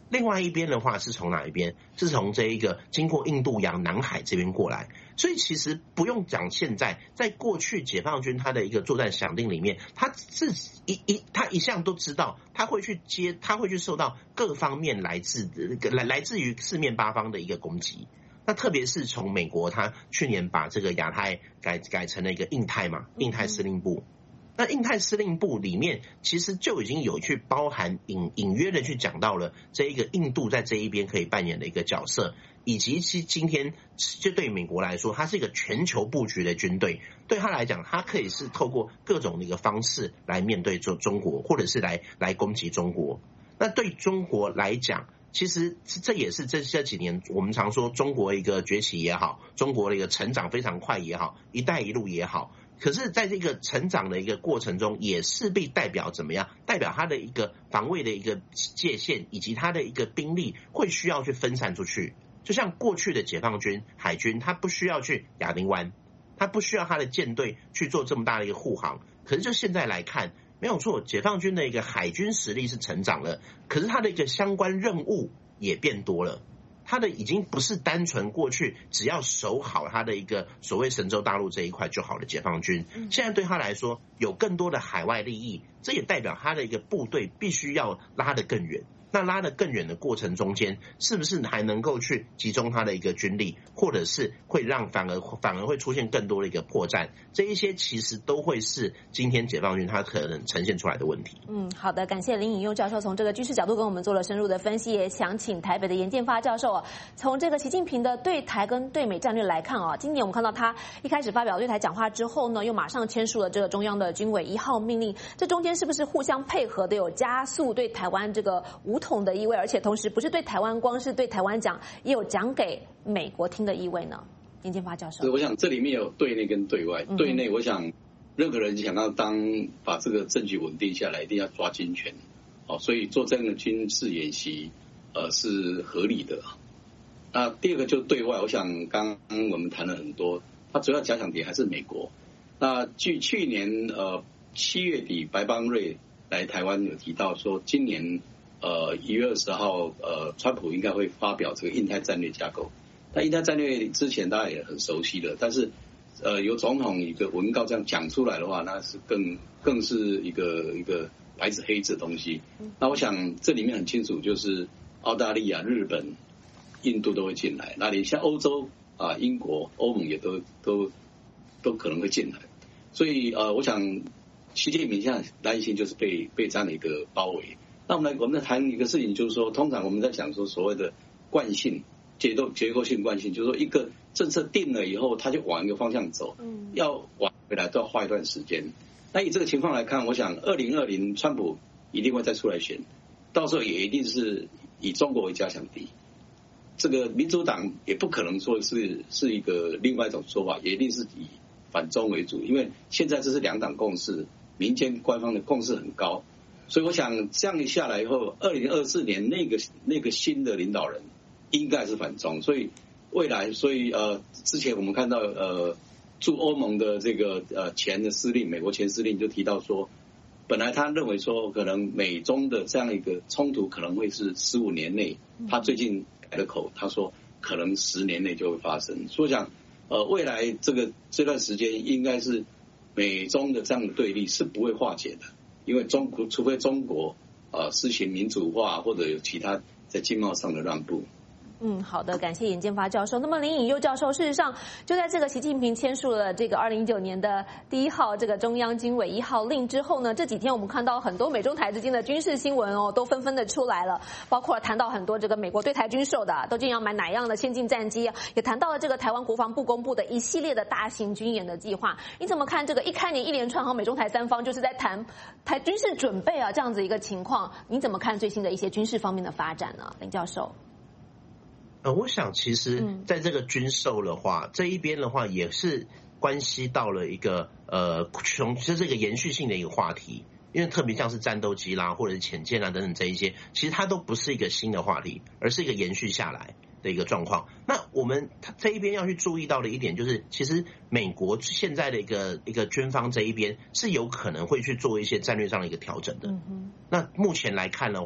另外一边的话是从哪一边？是从这一个经过印度洋、南海这边过来。所以其实不用讲现在，在过去解放军他的一个作战想定里面，他是一一他一向都知道，他会去接，他会去受到各方面来自来来自于四面八方的一个攻击。那特别是从美国，他去年把这个亚太改改成了一个印太嘛，印太司令部。那印太司令部里面其实就已经有去包含隐隐约的去讲到了这一个印度在这一边可以扮演的一个角色，以及其今天就对美国来说，它是一个全球布局的军队，对他来讲，它可以是透过各种的一个方式来面对中中国，或者是来来攻击中国。那对中国来讲，其实这也是这这几年我们常说中国一个崛起也好，中国的一个成长非常快也好，一带一路也好。可是在这个成长的一个过程中，也势必代表怎么样？代表他的一个防卫的一个界限，以及他的一个兵力会需要去分散出去。就像过去的解放军海军，他不需要去亚丁湾，他不需要他的舰队去做这么大的一个护航。可是就现在来看，没有错，解放军的一个海军实力是成长了，可是他的一个相关任务也变多了。他的已经不是单纯过去只要守好他的一个所谓神州大陆这一块就好的解放军，现在对他来说有更多的海外利益，这也代表他的一个部队必须要拉得更远。那拉得更远的过程中间，是不是还能够去集中他的一个军力，或者是会让反而反而会出现更多的一个破绽？这一些其实都会是今天解放军他可能呈现出来的问题。 嗯，好的，感谢林颖佑教授从这个军事角度跟我们做了深入的分析，也想请台北的严建发教授啊，从这个习近平的对台跟对美战略来看啊，今年我们看到他一开始发表对台讲话之后呢，又马上签署了这个中央的军委一号命令，这中间是不是互相配合的，有加速对台湾这个武统的意味，而且同时不是对台湾光是对台湾讲，也有讲给美国听的意味呢？严建发教授， 我想这里面有对内跟对外。嗯、对内，我想任何人想要当把这个政局稳定下来，一定要抓军权，哦，所以做这样的军事演习，呃，是合理的。那第二个就是对外，我想刚刚我们谈了很多，它主要假想敌还是美国。那据去年呃七月底，白邦瑞来台湾有提到说，今年呃一月二十号，呃，川普应该会发表这个印太战略架构。那印太战略之前大家也很熟悉了，但是呃由总统一个文告这样讲出来的话，那是更更是一个一个白纸黑字的东西。那我想这里面很清楚，就是澳大利亚、日本、印度都会进来，那连像欧洲啊、英国、欧盟也都都都可能会进来。所以呃，我想习近平现在担心就是被被这样的一个包围。那我们来我们来谈一个事情，就是说，通常我们在讲说所谓的惯性。结构结构性惯性，就是说一个政策定了以后，它就往一个方向走，嗯，要往回来都要花一段时间。那以这个情况来看，我想二零二零川普一定会再出来选，到时候也一定是以中国为假想敌。这个民主党也不可能说是是一个另外一种说法，也一定是以反中为主，因为现在这是两党共识，民间官方的共识很高，所以我想这样一下来以后，二零二四年那个那个新的领导人。应该是反中，所以未来，所以呃，之前我们看到呃，驻欧盟的这个呃前的司令，美国前司令就提到说，本来他认为说，可能美中的这样一个冲突可能会是十五年内，他最近改了口，他说可能十年内就会发生。所以讲呃，未来这个这段时间应该是美中的这样的对立是不会化解的，因为中国除非中国呃实行民主化或者有其他在经贸上的让步。 嗯，好的，感谢严建发教授。那么林颖佑教授，事实上就在这个习近平签署了这个二零一九年的第一号这个中央军委一号令之后呢，这几天我们看到很多美中台之间的军事新闻哦，都纷纷的出来了，包括谈到很多这个美国对台军售的，都将要买哪样的先进战机，也谈到了这个台湾国防部公布的一系列的大型军演的计划。你怎么看这个一开年一连串和美中台三方就是在谈台军事准备啊这样子一个情况？你怎么看最新的一些军事方面的发展呢，林教授？ 呃，我想其实在这个军售的话，嗯、这一边的话也是关系到了一个呃，从就是一个延续性的一个话题，因为特别像是战斗机啦，或者是潜舰啊等等这一些，其实它都不是一个新的话题，而是一个延续下来的一个状况。那我们这一边要去注意到的一点就是，其实美国现在的一个一个军方这一边是有可能会去做一些战略上的一个调整的。嗯、那目前来看的话，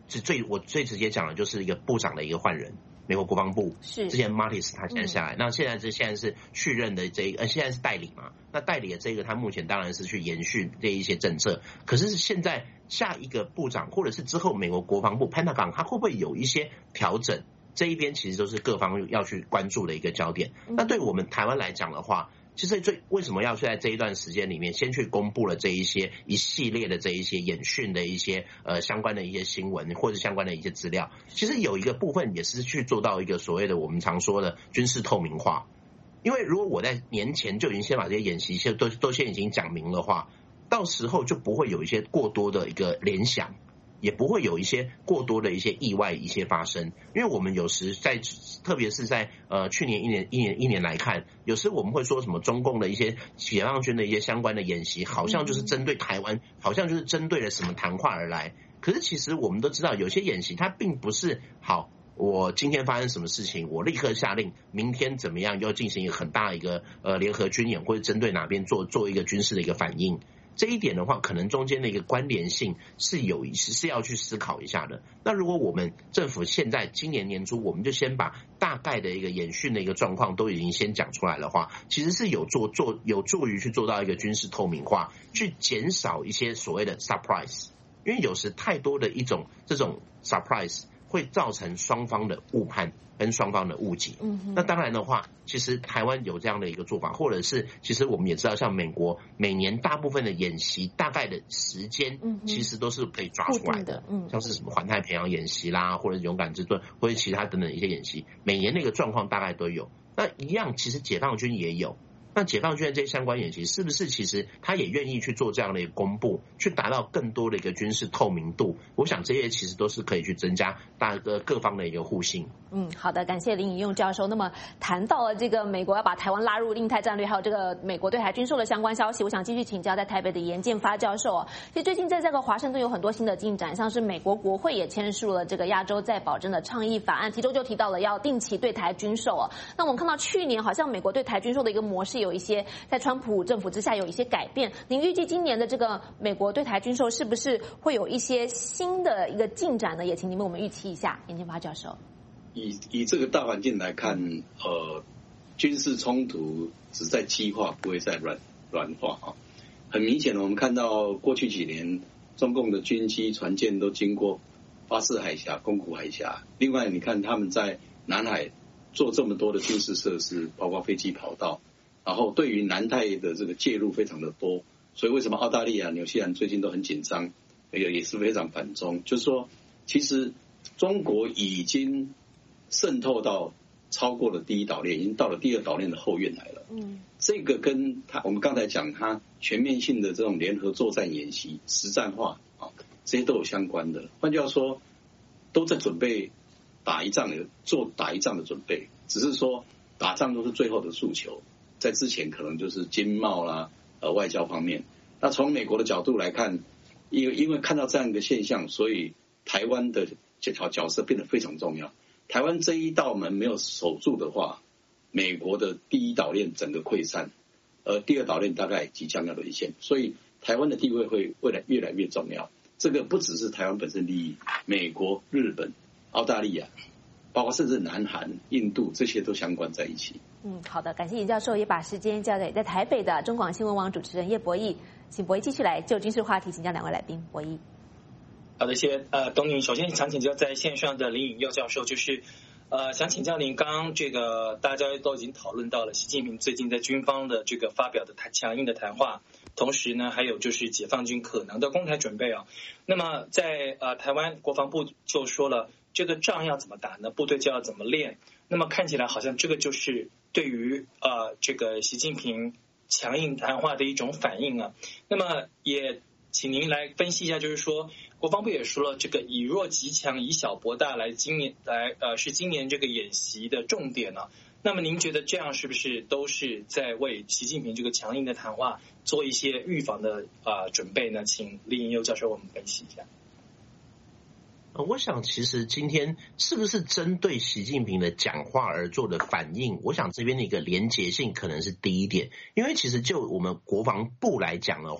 最我最直接讲的就是一个部长的一个换人。美国国防部是之前 Mattis 他现在下来，嗯、那现在这现在是续任的这一个，呃，现在是代理嘛？那代理的这个，他目前当然是去延续这一些政策。可是现在下一个部长，或者是之后美国国防部 Pentagon， 他会不会有一些调整？这一边其实都是各方要去关注的一个焦点。嗯、那对我们台湾来讲的话，其实最为什么要在这一段时间里面先去公布了这一些一系列的这一些演训的一些呃相关的一些新闻或者相关的一些资料，其实有一个部分也是去做到一个所谓的我们常说的军事透明化。因为如果我在年前就已经先把这些演习先都都先已经讲明的话，到时候就不会有一些过多的一个联想。也不会有一些过多的一些意外一些发生，因为我们有时在，特别是在呃去年一年一年一年来看，有时我们会说什么中共的一些解放军的一些相关的演习，好像就是针对台湾，好像就是针对了什么谈话而来。可是其实我们都知道，有些演习它并不是好，我今天发生什么事情，我立刻下令，明天怎么样要进行一个很大一个呃联合军演，或者针对哪边做做一个军事的一个反应。这一点的话，可能中间的一个关联性是有是要去思考一下的。那如果我们政府现在今年年初，我们就先把大概的一个演训的一个状况都已经先讲出来的话，其实是有做做有助于去做到一个军事透明化，去减少一些所谓的 surprise。因为有时太多的一种这种 surprise 会造成双方的误判跟双方的误解。嗯，那当然的话，其实台湾有这样的一个做法，或者是其实我们也知道，像美国每年大部分的演习大概的时间，其实都是可以抓出来的。嗯，像是什么环太平洋演习啦，或者勇敢之盾，或者其他等等一些演习，每年那个状况大概都有。那一样，其实解放军也有。那解放军的这些相关演习，是不是其实他也愿意去做这样的一个公布，去达到更多的一个军事透明度？我想这些其实都是可以去增加大个各方的一个互信。嗯，好的，感谢林颖用教授。那么谈到了这个美国要把台湾拉入印太战略，还有这个美国对台军售的相关消息，我想继续请教在台北的严建发教授啊。其实最近在这个华盛顿有很多新的进展，像是美国国会也签署了这个亚洲再保证的倡议法案，其中就提到了要定期对台军售啊。那我们看到去年好像美国对台军售的一个模式有一些在川普政府之下有一些改变，您预计今年的这个美国对台军售是不是会有一些新的一个进展呢？也请您为我们预期一下，严建发教授。 以以这个大环境来看，呃，军事冲突只在激化，不会再软软化啊。很明显的，我们看到过去几年中共的军机、船舰都经过巴士海峡、宫古海峡。另外，你看他们在南海做这么多的军事设施，包括飞机跑道。然后对于南太的这个介入非常的多，所以为什么澳大利亚、纽西兰最近都很紧张，也也是非常反中。就是说，其实中国已经渗透到超过了第一岛链，已经到了第二岛链的后院来了。嗯，这个跟他我们刚才讲他全面性的这种联合作战演习、实战化啊，这些都有相关的。换句话说，都在准备打一仗的做打一仗的准备，只是说打仗都是最后的诉求。在之前可能就是经贸啦、呃外交方面。那从美国的角度来看，因为因为看到这样一个现象，所以台湾的这条角色变得非常重要。台湾这一道门没有守住的话，美国的第一岛链整个溃散，而第二岛链大概即将要沦陷，所以台湾的地位会未来越来越重要。这个不只是台湾本身利益，美国、日本、澳大利亚，包括甚至南韩、印度这些都相关在一起。 嗯，好的，感谢严教授，也把时间交给在台北的中广新闻网主持人叶博弈，请博弈继续来就军事话题请教两位来宾。博弈， 好的，谢谢呃董宁。首先想请教在线上的林颖佑教授，就是呃想请教您，刚刚这个大家都已经讨论到了习近平最近在军方的这个发表的强硬的谈话，同时呢还有就是解放军可能的攻台准备啊。那么在呃台湾国防部就说了，这个仗要怎么打呢？部队就要怎么练。那么看起来好像这个就是对于呃这个习近平强硬谈话的一种反应啊。那么也请您来分析一下，就是说国防部也说了，这个以弱击强，以小博大来今年来呃是今年这个演习的重点呢、啊。那么您觉得这样是不是都是在为习近平这个强硬的谈话做一些预防的啊、呃、准备呢？请林颖佑教授我们分析一下。 我想其实今天是不是针对习近平的讲话而做的反应，我想这边的一个连结性可能是低一点，因为其实就我们国防部来讲的话，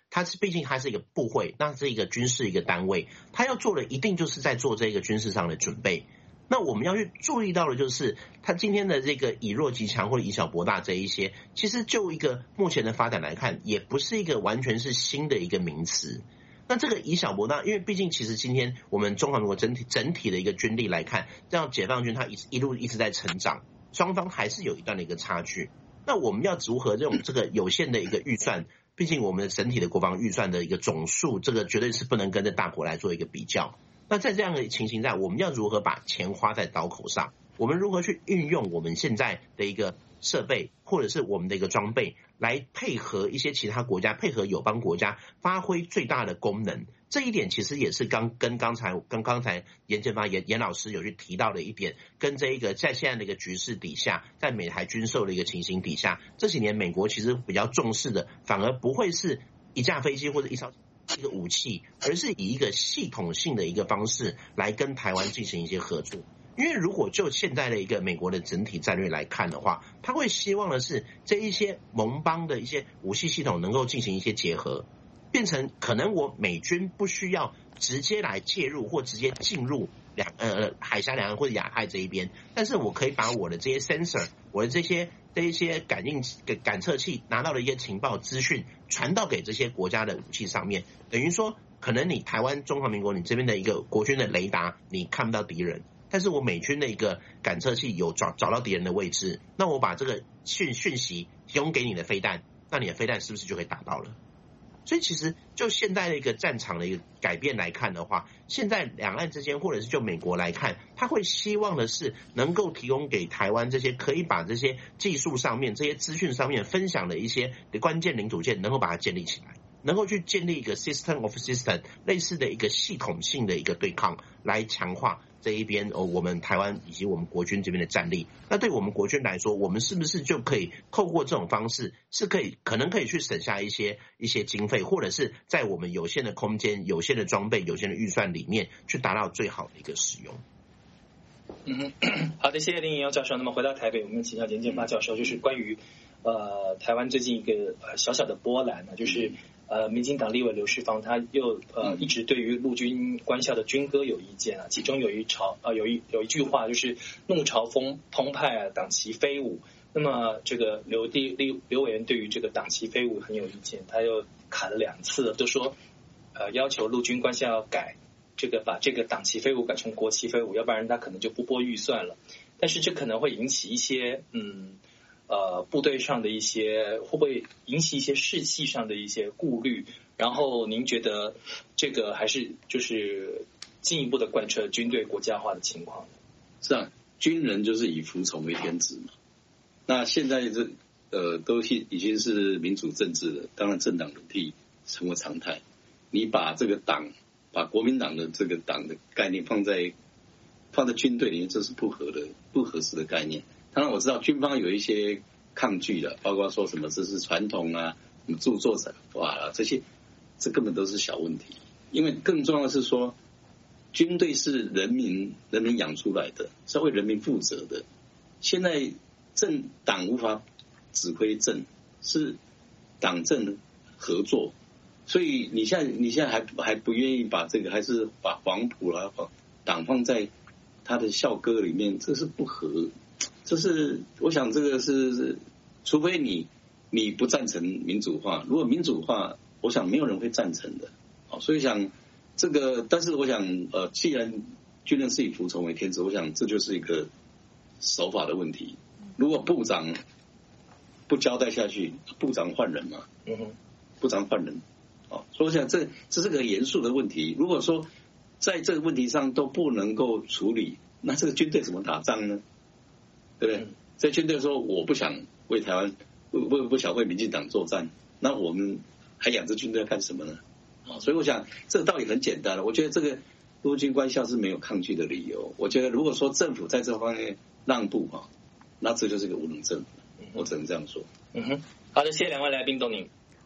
它是毕竟它是一个部会，那是一个军事一个单位，它要做的一定就是在做这个军事上的准备。那我们要去注意到的就是，它今天的这个以弱击强或者以小博大这一些，其实就一个目前的发展来看，也不是一个完全是新的一个名词。那这个以小博大，因为毕竟其实今天我们中华民国整体整体的一个军力来看，这样解放军它一一路一直在成长，双方还是有一段的一个差距。那我们要如何这种这个有限的一个预算，毕竟我们的整体的国防预算的一个总数，这个绝对是不能跟着大国来做一个比较。那在这样的情形下，我们要如何把钱花在刀口上？我们如何去运用我们现在的一个设备，或者是我们的一个装备，来配合一些其他国家，配合友邦国家，发挥最大的功能？这一点其实也是刚跟刚才跟刚才严建发严严老师有去提到的一点，跟这一个在现在的一个局势底下，在美台军售的一个情形底下，这几年美国其实比较重视的，反而不会是一架飞机或者一艘一个武器，而是以一个系统性的一个方式来跟台湾进行一些合作。因为如果就现在的一个美国的整体战略来看的话，他会希望的是这一些盟邦的一些武器系统能够进行一些结合，变成可能我美军不需要直接来介入或直接进入两呃海峡两岸或者亚太这一边，但是我可以把我的这些 sensor， 我的这些这一些感应感测器拿到的一些情报资讯传到给这些国家的武器上面，等于说可能你台湾中华民国你这边的一个国军的雷达你看不到敌人，但是我美军的一个感测器有找找到敌人的位置，那我把这个讯讯息提供给你的飞弹，那你的飞弹是不是就可以打到了？所以其实就现在的一个战场的一个改变来看的话，现在两岸之间或者是就美国来看，他会希望的是能够提供给台湾这些可以把这些技术上面这些资讯上面分享的一些关键零组件能够把它建立起来，能够去建立一个 system of system 类似的一个系统性的一个对抗，来强化这一边哦，我们台湾以及我们国军这边的战力。那对我们国军来说，我们是不是就可以透过这种方式，是可以可能可以去省下一些一些经费，或者是在我们有限的空间、有限的装备、有限的预算里面，去达到最好的一个使用。 嗯，好的，谢谢林颖瑶教授。那么回到台北，我们请教严建发教授，就是关于呃台湾最近一个呃小小的波澜呢，就是呃民进党立委刘世芳他又呃一直对于陆军官校的军歌有意见啊，其中有一朝呃有一有一句话就是怒潮风澎湃啊，党旗飞舞。那么这个刘地刘刘委员对于这个党旗飞舞很有意见，他又砍了两次，都说呃要求陆军官校要改。这个把这个党旗飞舞改成国旗飞舞，要不然他可能就不拨预算了。但是这可能会引起一些嗯呃部队上的一些会不会引起一些士气上的一些顾虑？然后您觉得这个还是就是进一步的贯彻军队国家化的情况？ 是啊，军人就是以服从为天职嘛。那现在这呃都是已经是民主政治了，当然政党轮替成为常态。你把这个党。把国民党的这个党的概念放在放在军队里面，这是不合的、不合适的概念。当然我知道军方有一些抗拒的，包括说什么这是传统啊、什么著作者哇啊这些，这根本都是小问题。因为更重要的是说，军队是人民人民养出来的，是要为人民负责的。现在政党无法指挥政，是党政合作。所以你现在你现在还还不愿意把这个，还是把黄埔啦、党放在他的校歌里面，这是不合。这是我想这个是，除非你你不赞成民主化，如果民主化，我想没有人会赞成的。哦，所以想这个，但是我想呃，既然军人是以服从为天职，我想这就是一个手法的问题。如果部长不交代下去，部长换人嘛，嗯哼，部长换人。哦，所以我想这这是个严肃的问题。如果说在这个问题上都不能够处理，那这个军队怎么打仗呢？对不对？在军队说我不想为台湾，不不不想为民进党作战，那我们还养着军队干什么呢？哦，所以我想这个道理很简单了。我觉得这个陆军官校是没有抗拒的理由。我觉得如果说政府在这方面让步啊，那这就是个无能政府。我只能这样说。 嗯哼，好的，谢谢两位来宾，董宁。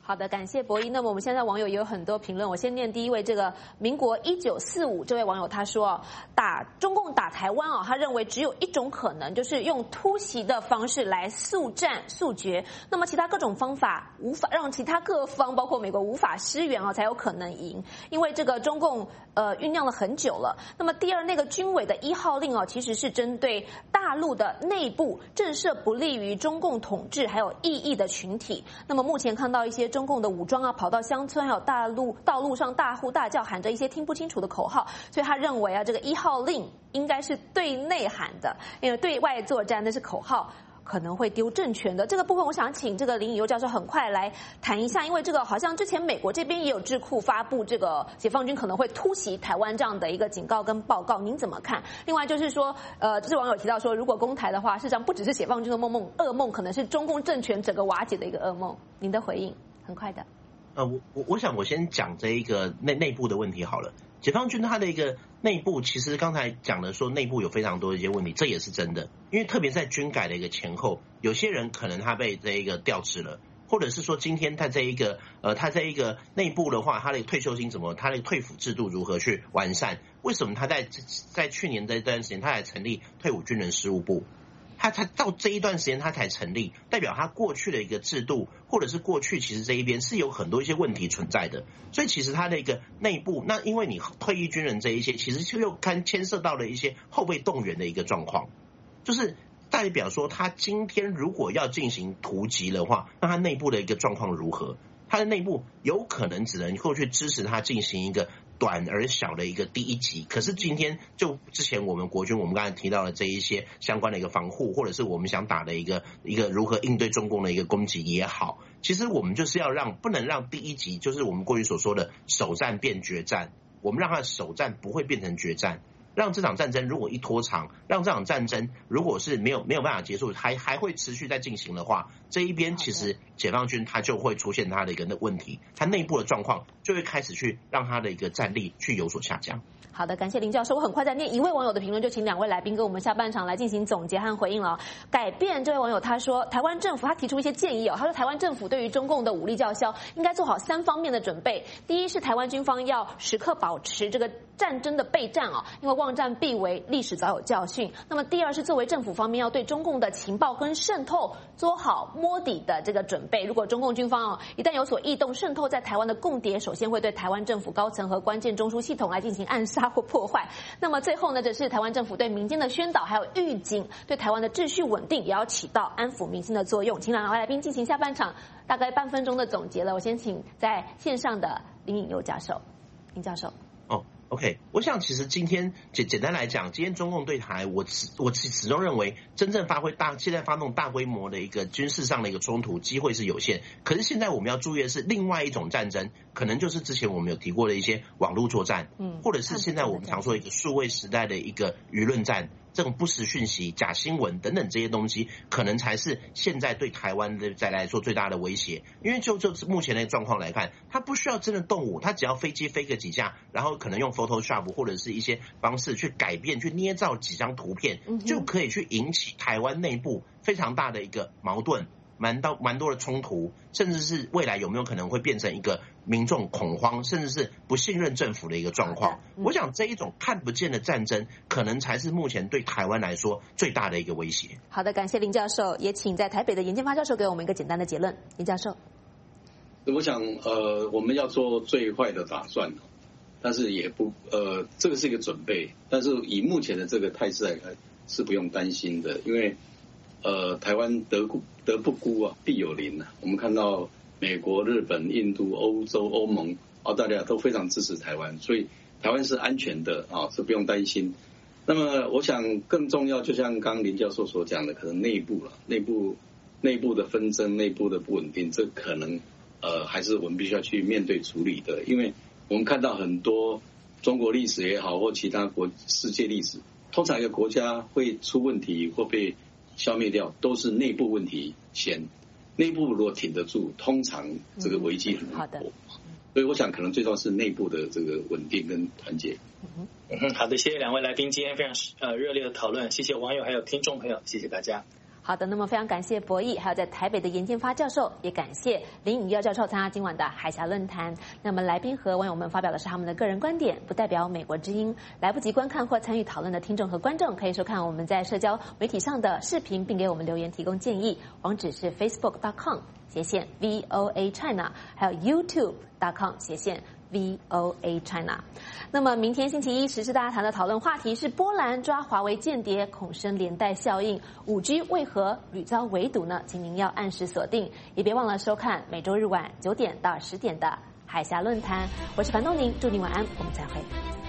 好的，感谢博弈。那么我们现在网友也有很多评论，我先念第一位，这个民国一九四五这位网友他说，打中共打台湾啊，他认为只有一种可能，就是用突袭的方式来速战速决。那么其他各种方法无法让其他各方，包括美国无法支援啊，才有可能赢。因为这个中共呃酝酿了很久了。那么第二，那个军委的一号令哦，其实是针对大陆的内部震慑不利于中共统治还有异议的群体。那么目前看到一些中共的武装啊，跑到乡村还有大陆道路上大呼大叫，喊着一些听不清楚的口号，所以他认为啊，这个一号令应该是对内喊的，因为对外作战那是口号，可能会丢政权的。这个部分我想请这个林颖佑教授很快来谈一下，因为这个好像之前美国这边也有智库发布这个解放军可能会突袭台湾这样的一个警告跟报告，您怎么看？另外就是说，呃，这网友提到说，如果攻台的话，事实上不只是解放军的梦梦噩梦，可能是中共政权整个瓦解的一个噩梦。您的回应？很快的。 呃，我我我想我先讲这一个内内部的问题好了。解放军它的一个内部，其实刚才讲的说内部有非常多的一些问题，这也是真的。因为特别在军改的一个前后，有些人可能他被这一个调职了，或者是说今天他这一个呃，他这一个内部的话，他的退休金怎么，他的退抚制度如何去完善？为什么他在在去年这段时间，他才成立退伍军人事务部？他他到这一段时间他才成立，代表他过去的一个制度，或者是过去其实这一边是有很多一些问题存在的，所以其实他的一个内部，那因为你退役军人这一些，其实就又看牵涉到了一些后备动员的一个状况，就是代表说他今天如果要进行突击的话，那他内部的一个状况如何？他的内部有可能只能够去支持他进行一个短而小的一个第一级，可是今天就之前我们国军我们刚才提到的这一些相关的一个防护，或者是我们想打的一个一个如何应对中共的一个攻击也好，其实我们就是要让不能让第一级就是我们过去所说的首战变决战，我们让他的首战不会变成决战，让这场战争如果一拖长，让这场战争如果是没有没有办法结束，还还会持续在进行的话，这一边其实解放军他就会出现他的一个问题，他内部的状况就会开始去让他的一个战力去有所下降。 好的，感谢林教授。我很快再念一位网友的评论，就请两位来宾跟我们下半场来进行总结和回应了。改变这位网友他说，台湾政府他提出一些建议哦，他说台湾政府对于中共的武力叫嚣应该做好三方面的准备。第一是台湾军方要时刻保持这个战争的备战哦，因为望战必危，历史早有教训。那么第二是作为政府方面要对中共的情报跟渗透做好摸底的这个准备。如果中共军方哦一旦有所异动，渗透在台湾的共谍，首先会对台湾政府高层和关键中枢系统来进行暗杀或破坏。那么最后呢，这是台湾政府对民间的宣导还有预警，对台湾的秩序稳定也要起到安抚民心的作用。请两位来宾进行下半场大概半分钟的总结了。我先请在线上的林颖佑教授。林教授。 哦，OK， 我想其实今天简简单来讲，今天中共对台，我我始终认为真正发挥大，现在发动大规模的一个军事上的一个冲突机会是有限。可是现在我们要注意的是另外一种战争，可能就是之前我们有提过的一些网络作战，嗯，或者是现在我们常说一个数位时代的一个舆论战。这种不实讯息、假新闻等等这些东西，可能才是现在对台湾的再来说最大的威胁。因为就就目前的状况来看，它不需要真的动武，它只要飞机飞个几架，然后可能用 Photoshop 或者是一些方式去改变、去捏造几张图片，就可以去引起台湾内部非常大的一个矛盾。蛮到蛮多的冲突，甚至是未来有没有可能会变成一个民众恐慌，甚至是不信任政府的一个状况。嗯、我想这一种看不见的战争，可能才是目前对台湾来说最大的一个威胁。 好的，感谢林教授，也请在台北的严建发教授给我们一个简单的结论。林教授， 我想呃，我们要做最坏的打算，但是也不呃，这个是一个准备，但是以目前的这个态势来看，是不用担心的，因为。呃，台湾得得不孤啊，必有邻啊。我们看到美国、日本、印度、欧洲、欧盟、澳大利亚都非常支持台湾，所以台湾是安全的啊，是不用担心。那么，我想更重要，就像刚刚林教授所讲的，可能内部了，内部内部的纷争、内部的不稳定，这可能呃还是我们必须要去面对处理的，因为我们看到很多中国历史也好，或其他国世界历史，通常一个国家会出问题或被消灭掉，都是内部问题先。内部如果挺得住，通常这个危机很难过。所以我想，可能最重要是内部的这个稳定跟团结。 嗯，好的，谢谢两位来宾今天非常呃热烈的讨论，谢谢网友还有听众朋友，谢谢大家。 好的，那么非常感谢博弈，还有在台北的严建发教授，也感谢林颖耀教授参加今晚的海峡论坛。那么来宾和网友们发表的是他们的个人观点，不代表美国之音。来不及观看或参与讨论的听众和观众，可以收看我们在社交媒体上的视频，并给我们留言提供建议。网址是 facebook dot com 斜线 V O A China， 还有 YouTube dot com 斜线V O A China。那么明天星期一，时事大家谈的讨论话题是波兰抓华为间谍，恐生连带效应。五 G 为何屡遭围堵呢？请您要按时锁定，也别忘了收看每周日晚九点到十点的海峡论坛。我是樊东宁，祝您晚安，我们再会。